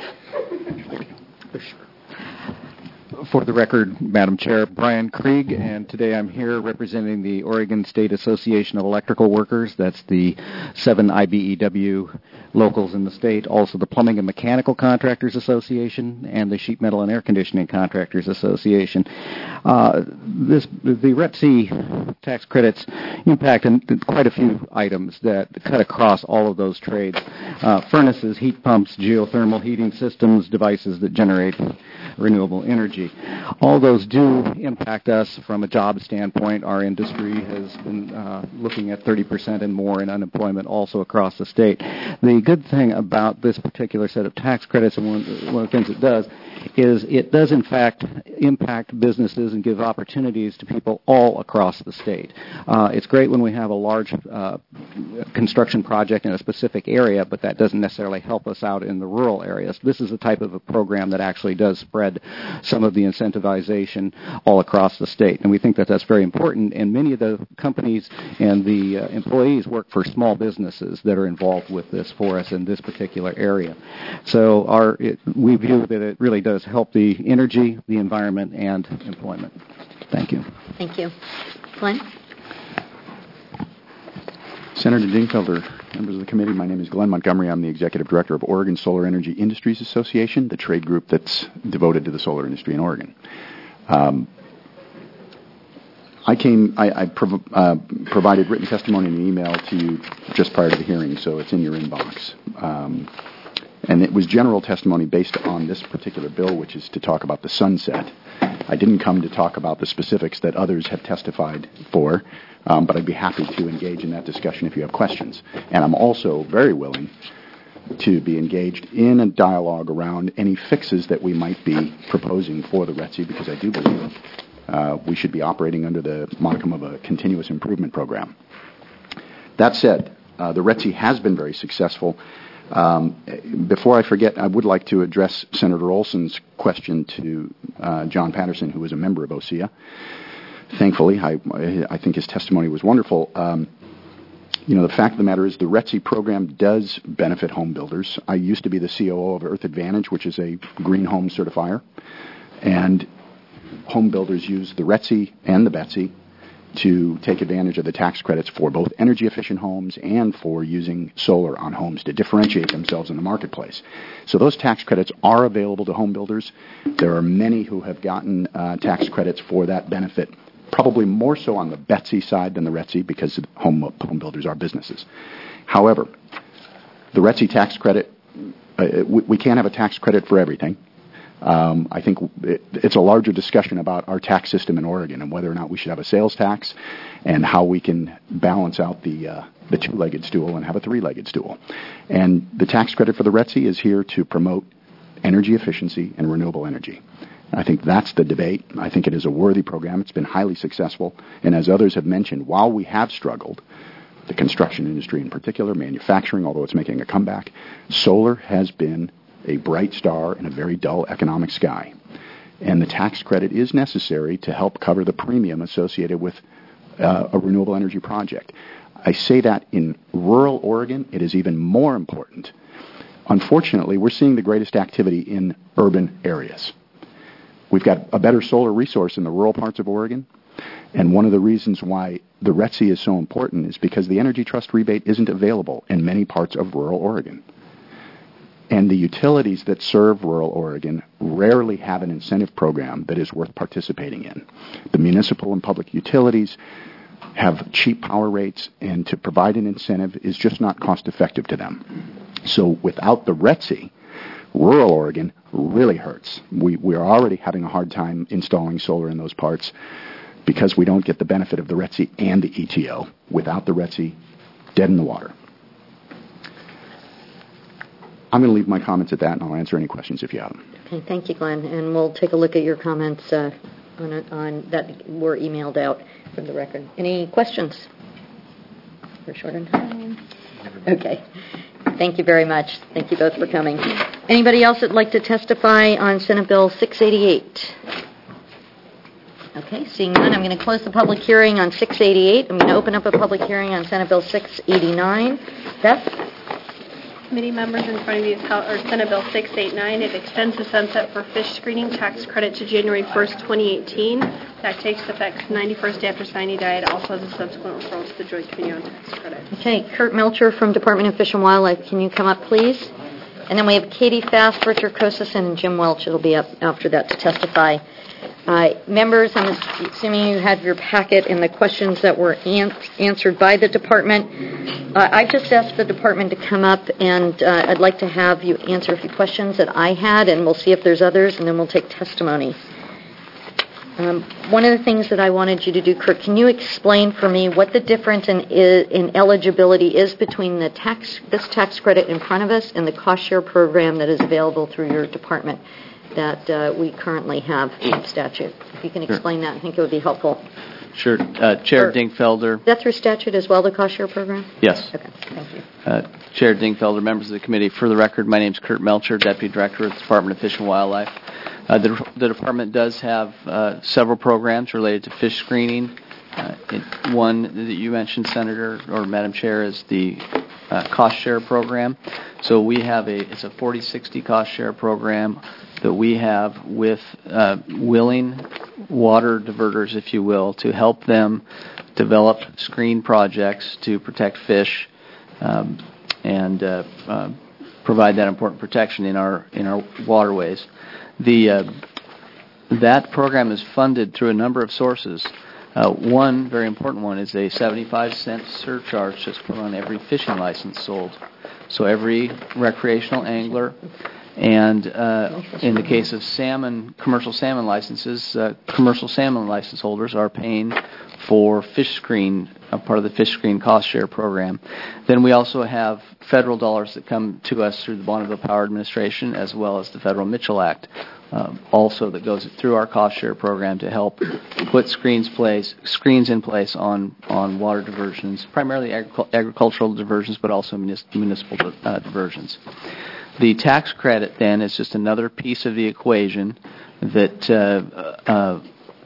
For the record, Madam Chair, Brian Krieg, and today I'm here representing the Oregon State Association of Electrical Workers. That's the 7 IBEW locals in the state, also the Plumbing and Mechanical Contractors Association, and the Sheet Metal and Air Conditioning Contractors Association. The RETC tax credits impact quite a few items that cut across all of those trades. Furnaces, heat pumps, geothermal heating systems, devices that generate renewable energy. All those do impact us from a job standpoint. Our industry has been looking at 30% and more in unemployment also across the state. The good thing about this particular set of tax credits, and one of the things it does, is it does in fact impact businesses and give opportunities to people all across the state. It's great when we have a large construction project in a specific area, but that doesn't necessarily help us out in the rural areas. This is the type of a program that actually does spread some of the incentivization all across the state, and we think that that's very important, and many of the companies and the employees work for small businesses that are involved with this for us in this particular area. So we view that it really does help the energy, the environment, and employment. Thank you. Thank you. Glenn? Senator Dingfelder, members of the committee, my name is Glenn Montgomery. I'm the Executive Director of Oregon Solar Energy Industries Association, the trade group that's devoted to the solar industry in Oregon. I provided written testimony in an email to you just prior to the hearing, so it's in your inbox. And it was general testimony based on this particular bill, which is to talk about the sunset. I didn't come to talk about the specifics that others have testified for, but I'd be happy to engage in that discussion if you have questions. And I'm also very willing to be engaged in a dialogue around any fixes that we might be proposing for the RETC, because I do believe we should be operating under the modicum of a continuous improvement program. That said, the RETC has been very successful. Before I forget, I would like to address Senator Olson's question to John Patterson, who is a member of OSEA. Thankfully, I think his testimony was wonderful. The fact of the matter is the RETC program does benefit home builders. I used to be the COO of Earth Advantage, which is a green home certifier, and home builders use the RETC and the BETC to take advantage of the tax credits for both energy-efficient homes and for using solar on homes to differentiate themselves in the marketplace. So those tax credits are available to home builders. There are many who have gotten tax credits for that benefit, probably more so on the BETC side than the RETC, because home builders are businesses. However, the RETC tax credit, we can't have a tax credit for everything. I think it's a larger discussion about our tax system in Oregon and whether or not we should have a sales tax and how we can balance out the two-legged stool and have a three-legged stool. And the tax credit for the RETC is here to promote energy efficiency and renewable energy. I think that's the debate. I think it is a worthy program. It's been highly successful. And as others have mentioned, while we have struggled, the construction industry in particular, manufacturing, although it's making a comeback, solar has been a bright star in a very dull economic sky. And the tax credit is necessary to help cover the premium associated with a renewable energy project. I say that in rural Oregon, it is even more important. Unfortunately, we're seeing the greatest activity in urban areas. We've got a better solar resource in the rural parts of Oregon, and one of the reasons why the RETC is so important is because the Energy Trust rebate isn't available in many parts of rural Oregon. And the utilities that serve rural Oregon rarely have an incentive program that is worth participating in. The municipal and public utilities have cheap power rates, and to provide an incentive is just not cost effective to them. So without the RETC, rural Oregon really hurts. We are already having a hard time installing solar in those parts because we don't get the benefit of the RETC and the ETO. Without the RETC, dead in the water. I'm going to leave my comments at that, and I'll answer any questions if you have them. Okay, thank you, Glenn. And we'll take a look at your comments that were emailed out for the record. Any questions? We're short on time. Okay. Thank you very much. Thank you both for coming. Anybody else that'd like to testify on Senate Bill 688? Okay, seeing none, I'm going to close the public hearing on 688. I'm going to open up a public hearing on Senate Bill 689. Beth? Committee members, in front of you is Senate Bill 689. It extends the sunset for fish screening tax credit to January 1st, 2018. That takes effect 91st day after signing diet. Also has a subsequent referral to the Joint Committee on Tax Credit. Okay, Kurt Melcher from Department of Fish and Wildlife. Can you come up, please? And then we have Katie Fast, Richard Kososin, and Jim Welch. It'll be up after that to testify. Members, I'm assuming you had your packet and the questions that were answered by the department. I've just asked the department to come up, and I'd like to have you answer a few questions that I had, and we'll see if there's others, and then we'll take testimony. One of the things that I wanted you to do, Kurt, can you explain for me what the difference in eligibility is between this tax credit in front of us and the cost share program that is available through your department that we currently have in statute? If you can explain that, I think it would be helpful. Sure. Chair Dingfelder. Is that through statute as well, the cost share program? Yes. Okay, thank you. Chair Dingfelder, members of the committee, for the record, my name is Kurt Melcher, Deputy Director of the Department of Fish and Wildlife. The department does have several programs related to fish screening. One that you mentioned, Senator or Madam Chair, is the cost share program. So we have it's a 40-60 cost share program that we have with willing water diverters, if you will, to help them develop screen projects to protect fish and provide that important protection in our waterways. That program is funded through a number of sources. One very important one is a 75-cent surcharge that's put on every fishing license sold. So every recreational angler, and in the case of commercial salmon licenses, commercial salmon license holders are paying for fish screen, a part of the fish screen cost share program. Then we also have federal dollars that come to us through the Bonneville Power Administration, as well as the Federal Mitchell Act, also that goes through our cost share program to help put screens in place on water diversions, primarily agricultural diversions, but also municipal diversions. The tax credit then is just another piece of the equation that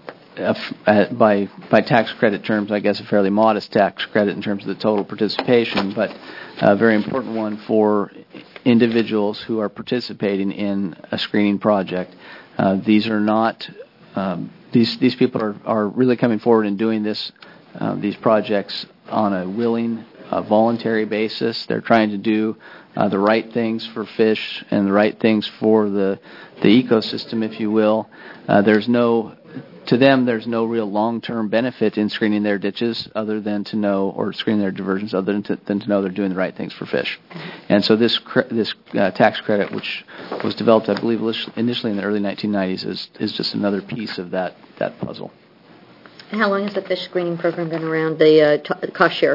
by tax credit terms, I guess a fairly modest tax credit in terms of the total participation, but a very important one for individuals who are participating in a screening project. These are not these people are really coming forward and doing these projects on a willing, voluntary basis. They're trying to do the right things for fish and the right things for the ecosystem, if you will. To them, there's no real long-term benefit in screening their ditches other than to know, or screening their diversions other than to know they're doing the right things for fish. And so this tax credit, which was developed, I believe, initially in the early 1990s, is just another piece of that puzzle. And how long has the fish screening program been around, the cost share?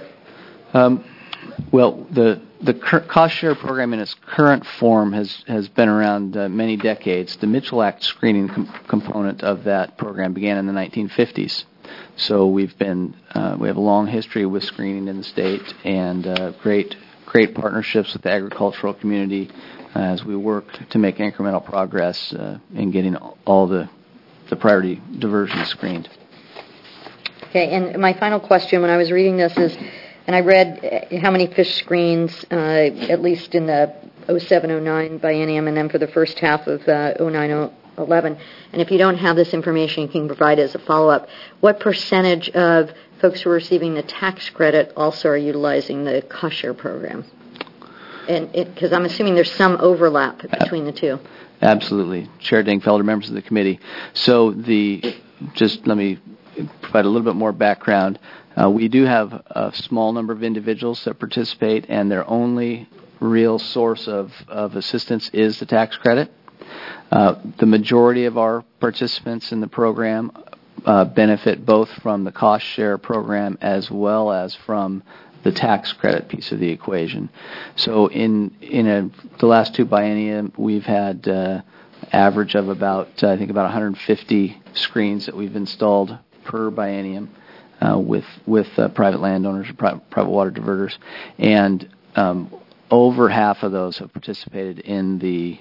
Well, the cost share program in its current form has been around many decades. The Mitchell Act screening component of that program began in the 1950s. So we have a long history with screening in the state, and great partnerships with the agricultural community as we work to make incremental progress in getting all the priority diversions screened. Okay, and my final question when I was reading this is, and I read how many fish screens, at least in the 07-09 biennium, and then for the first half of 09-11. And if you don't have this information, you can provide it as a follow-up. What percentage of folks who are receiving the tax credit also are utilizing the cost share program? And because I'm assuming there's some overlap between the two. Absolutely. Chair Dingfelder, members of the committee. So just let me provide a little bit more background. We do have a small number of individuals that participate, and their only real source of assistance is the tax credit. The majority of our participants in the program benefit both from the cost share program as well as from the tax credit piece of the equation. So in the last two biennia, we've had average of about 150 screens that we've installed per biennium with private landowners or private water diverters, and over half of those have participated in the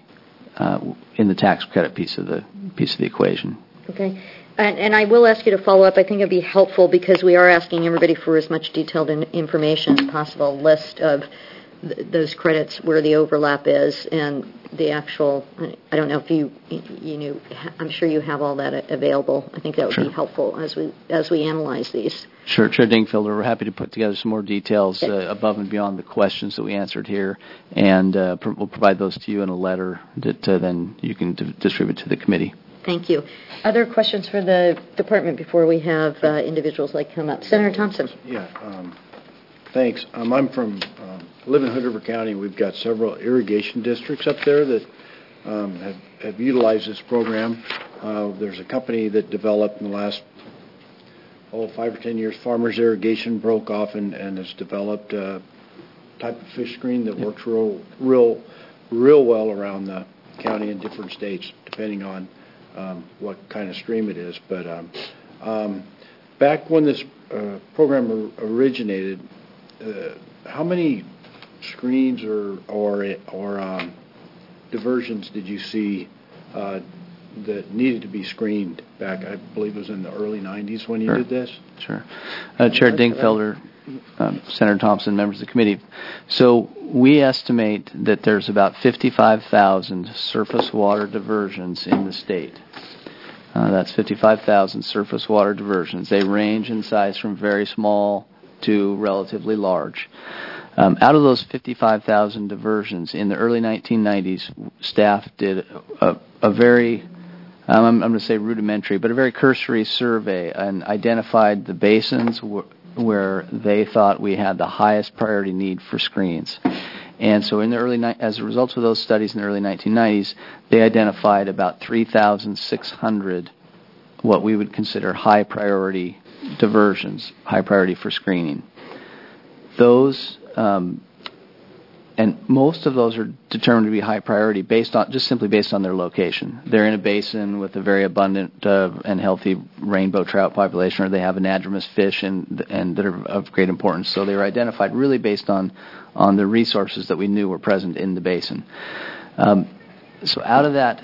tax credit piece of the equation. Okay. And I will ask you to follow up. I think it would be helpful because we are asking everybody for as much detailed information as possible, list of those credits, where the overlap is, and the actual, I don't know if you know, I'm sure you have all that available. I think that would be helpful as we analyze these. Sure. Chair Dingfelder, we're happy to put together some more details above and beyond the questions that we answered here, and we'll provide those to you in a letter that then you can distribute to the committee. Thank you. Other questions for the department before we have individuals come up? Senator Thompson. Yeah, thanks. I'm from, live in Hood River County. We've got several irrigation districts up there that have utilized this program. There's a company that developed in the last 5 or 10 years, Farmers Irrigation broke off and has developed a type of fish screen that works real well around the county in different states, depending on what kind of stream it is. But back when this program originated, how many screens or diversions did you see that needed to be screened back? I believe it was in the early 90s when you did this. Sure. Chair Dingfelder, Senator Thompson, members of the committee. So we estimate that there's about 55,000 surface water diversions in the state. That's 55,000 surface water diversions. They range in size from very small to relatively large. Out of those 55,000 diversions, in the early 1990s, staff did a very, I'm going to say rudimentary, but a very cursory survey and identified the basins where they thought we had the highest priority need for screens. And so in the as a result of those studies in the early 1990s, they identified about 3,600 what we would consider high priority diversions, high priority for screening. Those, and most of those are determined to be high priority simply based on their location. They're in a basin with a very abundant and healthy rainbow trout population, or they have anadromous fish and that are of great importance. So they were identified really based on the resources that we knew were present in the basin. So out of that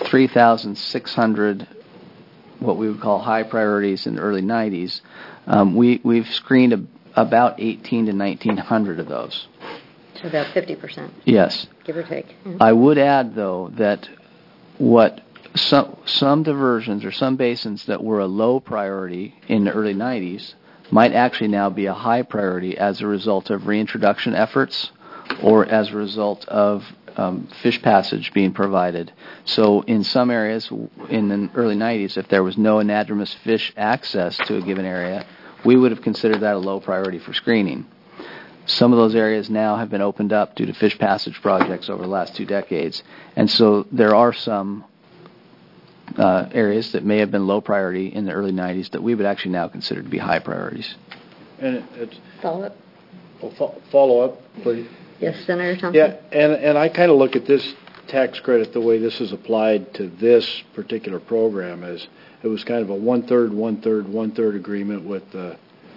3,600, what we would call high priorities in the early 90s, we've screened about 1,800 to 1,900 of those. So about 50%. Yes. Give or take. Mm-hmm. I would add, though, that what some diversions or some basins that were a low priority in the early 90s might actually now be a high priority as a result of reintroduction efforts or as a result of fish passage being provided. So in some areas in the early 90s, if there was no anadromous fish access to a given area, we would have considered that a low priority for screening. Some of those areas now have been opened up due to fish passage projects over the last 2 decades. And so there are some areas that may have been low priority in the early 90s that we would actually now consider to be high priorities. And it's follow up. Follow up, please. Yes, Senator Thompson. Yeah, and I kind of look at this tax credit, the way this is applied to this particular program, as it was kind of a one-third agreement with the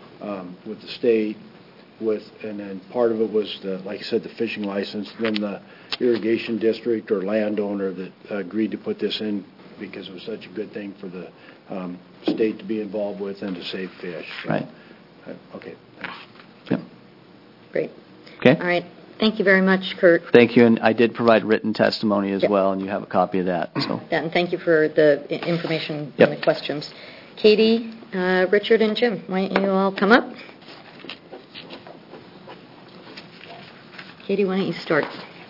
state, and then part of it was like I said, the fishing license, then the irrigation district or landowner that agreed to put this in because it was such a good thing for the state to be involved with and to save fish. So, right. Okay. Thanks. Yep. Great. Okay. All right. Thank you very much, Kurt. Thank you, and I did provide written testimony as well, and you have a copy of that. So. And thank you for the information and the questions. Katie, Richard, and Jim, why don't you all come up? Katie, why don't you start?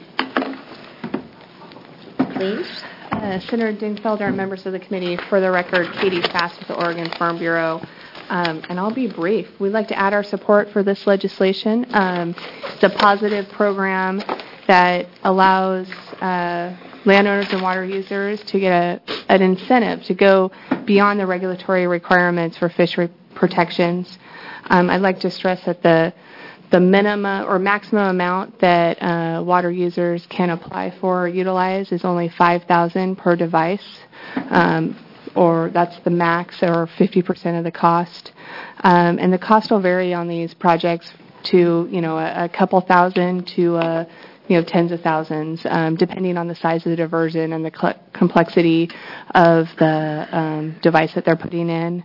Please. Senator Dingfelder and members of the committee, for the record, Katie Fass with the Oregon Farm Bureau. And I'll be brief. We'd like to add our support for this legislation. It's a positive program that allows landowners and water users to get an incentive to go beyond the regulatory requirements for fishery protections. I'd like to stress that the the minimum or maximum amount that water users can apply for or utilize is only $5,000 per device, or that's the max, or 50% of the cost. And the cost will vary on these projects to a couple thousand to tens of thousands, depending on the size of the diversion and the complexity of the device that they're putting in.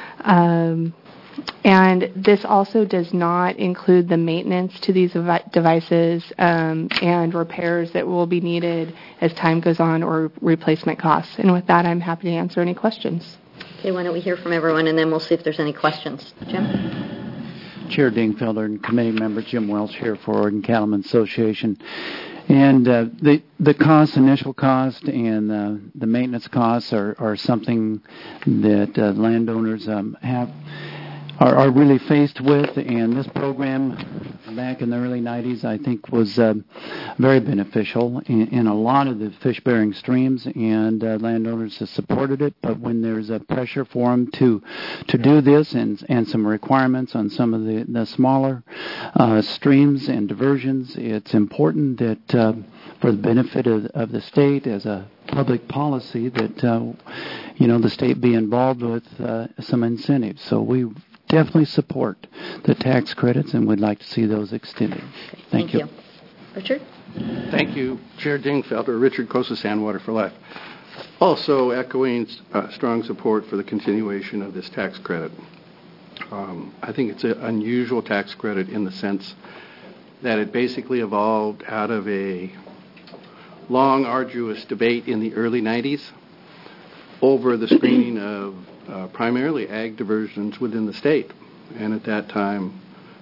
And this also does not include the maintenance to these devices and repairs that will be needed as time goes on, or replacement costs. And with that, I'm happy to answer any questions. Okay, why don't we hear from everyone, and then we'll see if there's any questions. Jim? Chair Dingfelder and committee member Jim Welch here for Oregon Cattlemen's Association. And the cost, initial cost, and the maintenance costs are something that landowners are really faced with, and this program back in the early 90s, I think, was very beneficial in a lot of the fish-bearing streams, and landowners have supported it. But when there's a pressure for them to do this and some requirements on some of the smaller streams and diversions, it's important that for the benefit of the state as a public policy that the state be involved with some incentives. So we definitely support the tax credits, and we'd like to see those extended. Thank you. Richard? Thank you, Chair Dingfelder. Richard Cosa, Sandwater for Life. Also echoing strong support for the continuation of this tax credit. I think it's an unusual tax credit in the sense that it basically evolved out of a long, arduous debate in the early 90s over the screening of primarily ag diversions within the state. And at that time,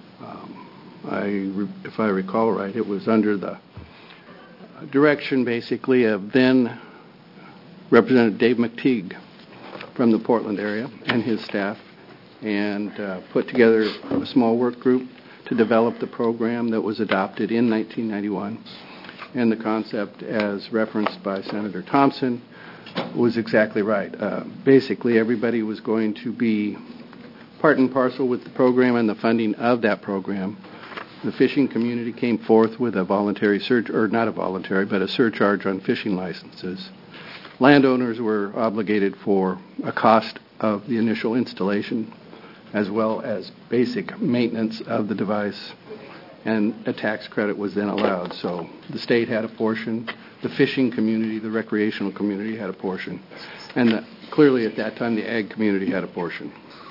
if I recall right, it was under the direction basically of then Representative Dave McTeague from the Portland area and his staff, and put together a small work group to develop the program that was adopted in 1991. And the concept, as referenced by Senator Thompson, was exactly right. Basically, everybody was going to be part and parcel with the program and the funding of that program. The fishing community came forth with a voluntary not a voluntary, but a surcharge on fishing licenses. Landowners were obligated for a cost of the initial installation, as well as basic maintenance of the device, and a tax credit was then allowed. So the state had a portion, the fishing community, the recreational community had a portion, and clearly at that time the ag community had a portion.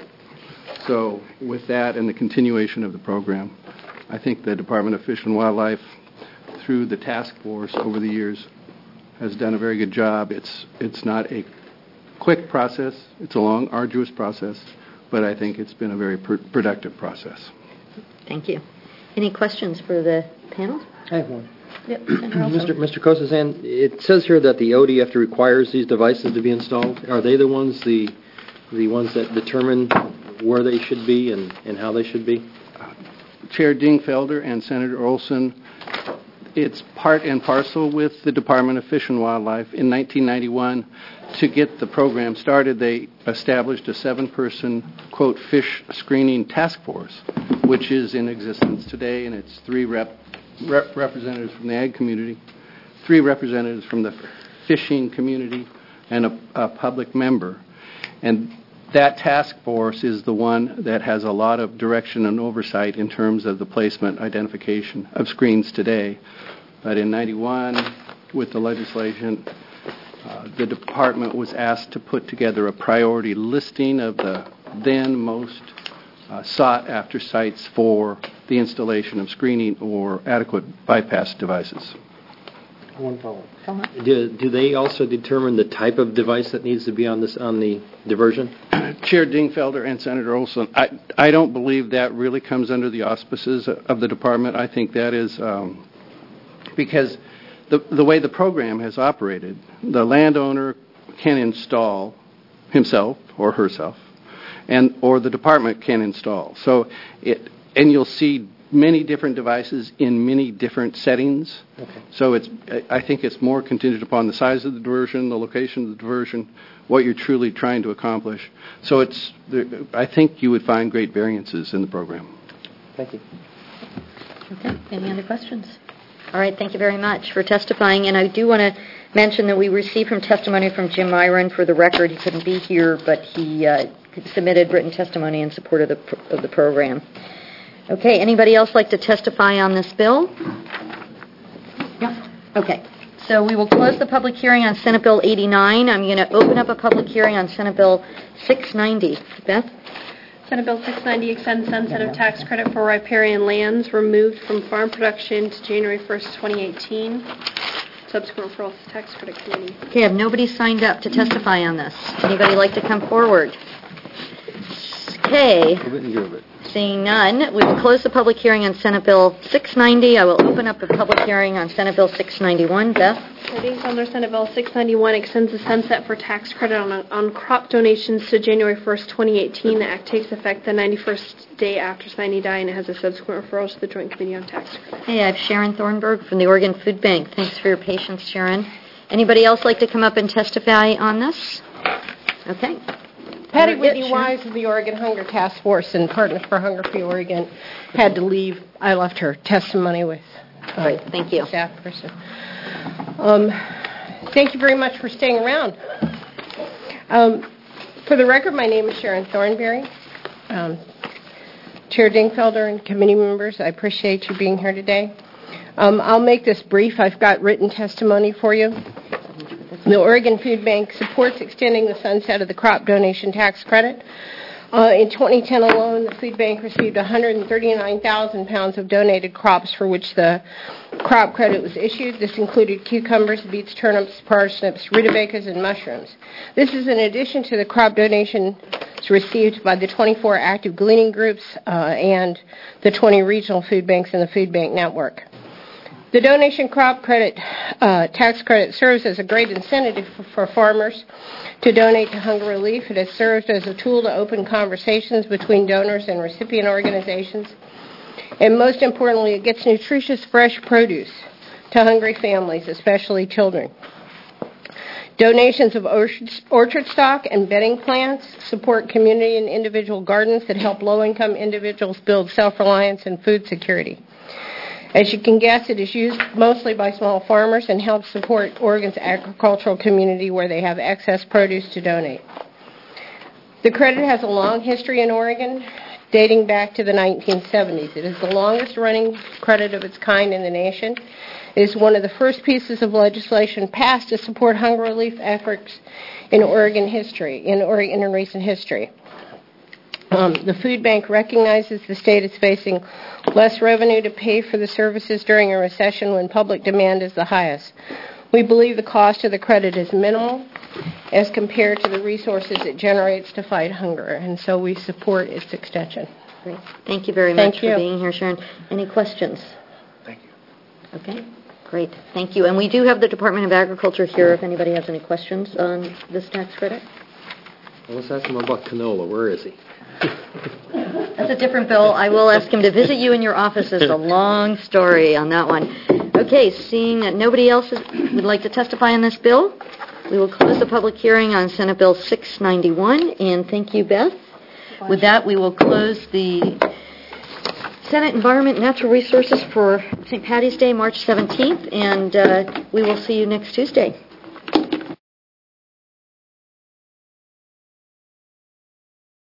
So with that and the continuation of the program, I think the Department of Fish and Wildlife, through the task force over the years, has done a very good job. It's not a quick process. It's a long, arduous process, but I think it's been a very productive process. Thank you. Any questions for the panel? I have one. Yep, Mr. Kosazan, it says here that the ODF requires these devices to be installed. Are they the ones that determine where they should be and how they should be? Chair Dingfelder and Senator Olson, it's part and parcel with the Department of Fish and Wildlife. In 1991, to get the program started, they established a 7-person, quote, fish screening task force, which is in existence today, and it's 3 representatives from the ag community, 3 representatives from the fishing community, and a public member. And that task force is the one that has a lot of direction and oversight in terms of the placement, identification of screens today. But in 91, with the legislation, the department was asked to put together a priority listing of the then most sought-after sites for the installation of screening or adequate bypass devices. One follow-up. Do they also determine the type of device that needs to be on the diversion? Chair Dingfelder and Senator Olson, I don't believe that really comes under the auspices of the department. I think that is because the way the program has operated, the landowner can install himself or herself, or the department can install. So and you'll see many different devices in many different settings. Okay. So I think it's more contingent upon the size of the diversion, the location of the diversion, what you're truly trying to accomplish. So I think you would find great variances in the program. Thank you. Okay, any other questions? All right, thank you very much for testifying. And I do want to mention that we received testimony from Jim Myron. For the record, he couldn't be here, but he submitted written testimony in support of the program. Okay, anybody else like to testify on this bill? Yeah. Okay, so we will close the public hearing on Senate Bill 89. I'm going to open up a public hearing on Senate Bill 690. Beth? Senate Bill 690 extends sunset of tax credit for riparian lands removed from farm production to January 1st, 2018. Subsequent referral to Tax Credit Committee. Okay, I have nobody signed up to testify on this. Anybody like to come forward? Okay. Seeing none, we will close the public hearing on Senate Bill 690. I will open up a public hearing on Senate Bill 691. Beth? Under Senate Bill 691 extends the sunset for tax credit on crop donations to January 1st, 2018. The act takes effect the 91st day after signing die, and it has a subsequent referral to the Joint Committee on Tax Credit. Hey, I have Sharon Thornburg from the Oregon Food Bank. Thanks for your patience, Sharon. Anybody else like to come up and testify on this? Okay. Patty Whitney Wise of the Oregon Hunger Task Force and Partners for Hunger Free Oregon had to leave. I left her testimony with Great, thank you. Staff person. Thank you very much for staying around. For the record, my name is Sharon Thornberry. Chair Dingfelder and committee members, I appreciate you being here today. I'll make this brief. I've got written testimony for you. The Oregon Food Bank supports extending the sunset of the crop donation tax credit. In 2010 alone, the food bank received 139,000 pounds of donated crops for which the crop credit was issued. This included cucumbers, beets, turnips, parsnips, rutabagas, and mushrooms. This is in addition to the crop donations received by the 24 active gleaning groups and the 20 regional food banks in the food bank network. The donation crop credit tax credit serves as a great incentive for farmers to donate to hunger relief. It has served as a tool to open conversations between donors and recipient organizations. And most importantly, it gets nutritious, fresh produce to hungry families, especially children. Donations of orchard stock and bedding plants support community and individual gardens that help low-income individuals build self-reliance and food security. As you can guess, it is used mostly by small farmers and helps support Oregon's agricultural community where they have excess produce to donate. The credit has a long history in Oregon, dating back to the 1970s. It is the longest running credit of its kind in the nation. It is one of the first pieces of legislation passed to support hunger relief efforts in Oregon history, in recent history. The food bank recognizes the state is facing less revenue to pay for the services during a recession when public demand is the highest. We believe the cost of the credit is minimal as compared to the resources it generates to fight hunger, and so we support its extension. Great. Thank you very much for being here, Sharon. Any questions? Thank you. Okay, great. Thank you. And we do have the Department of Agriculture here if anybody has any questions on this tax credit. Well, let's ask him about canola. Where is he? That's a different bill. I will ask him to visit you in your office. There's a long story on that one. Okay, seeing that nobody else would like to testify on this bill, we will close the public hearing on Senate Bill 691. And thank you, Beth. With that, we will close the Senate Environment and Natural Resources for St. Patty's Day, March 17th, and we will see you next Tuesday.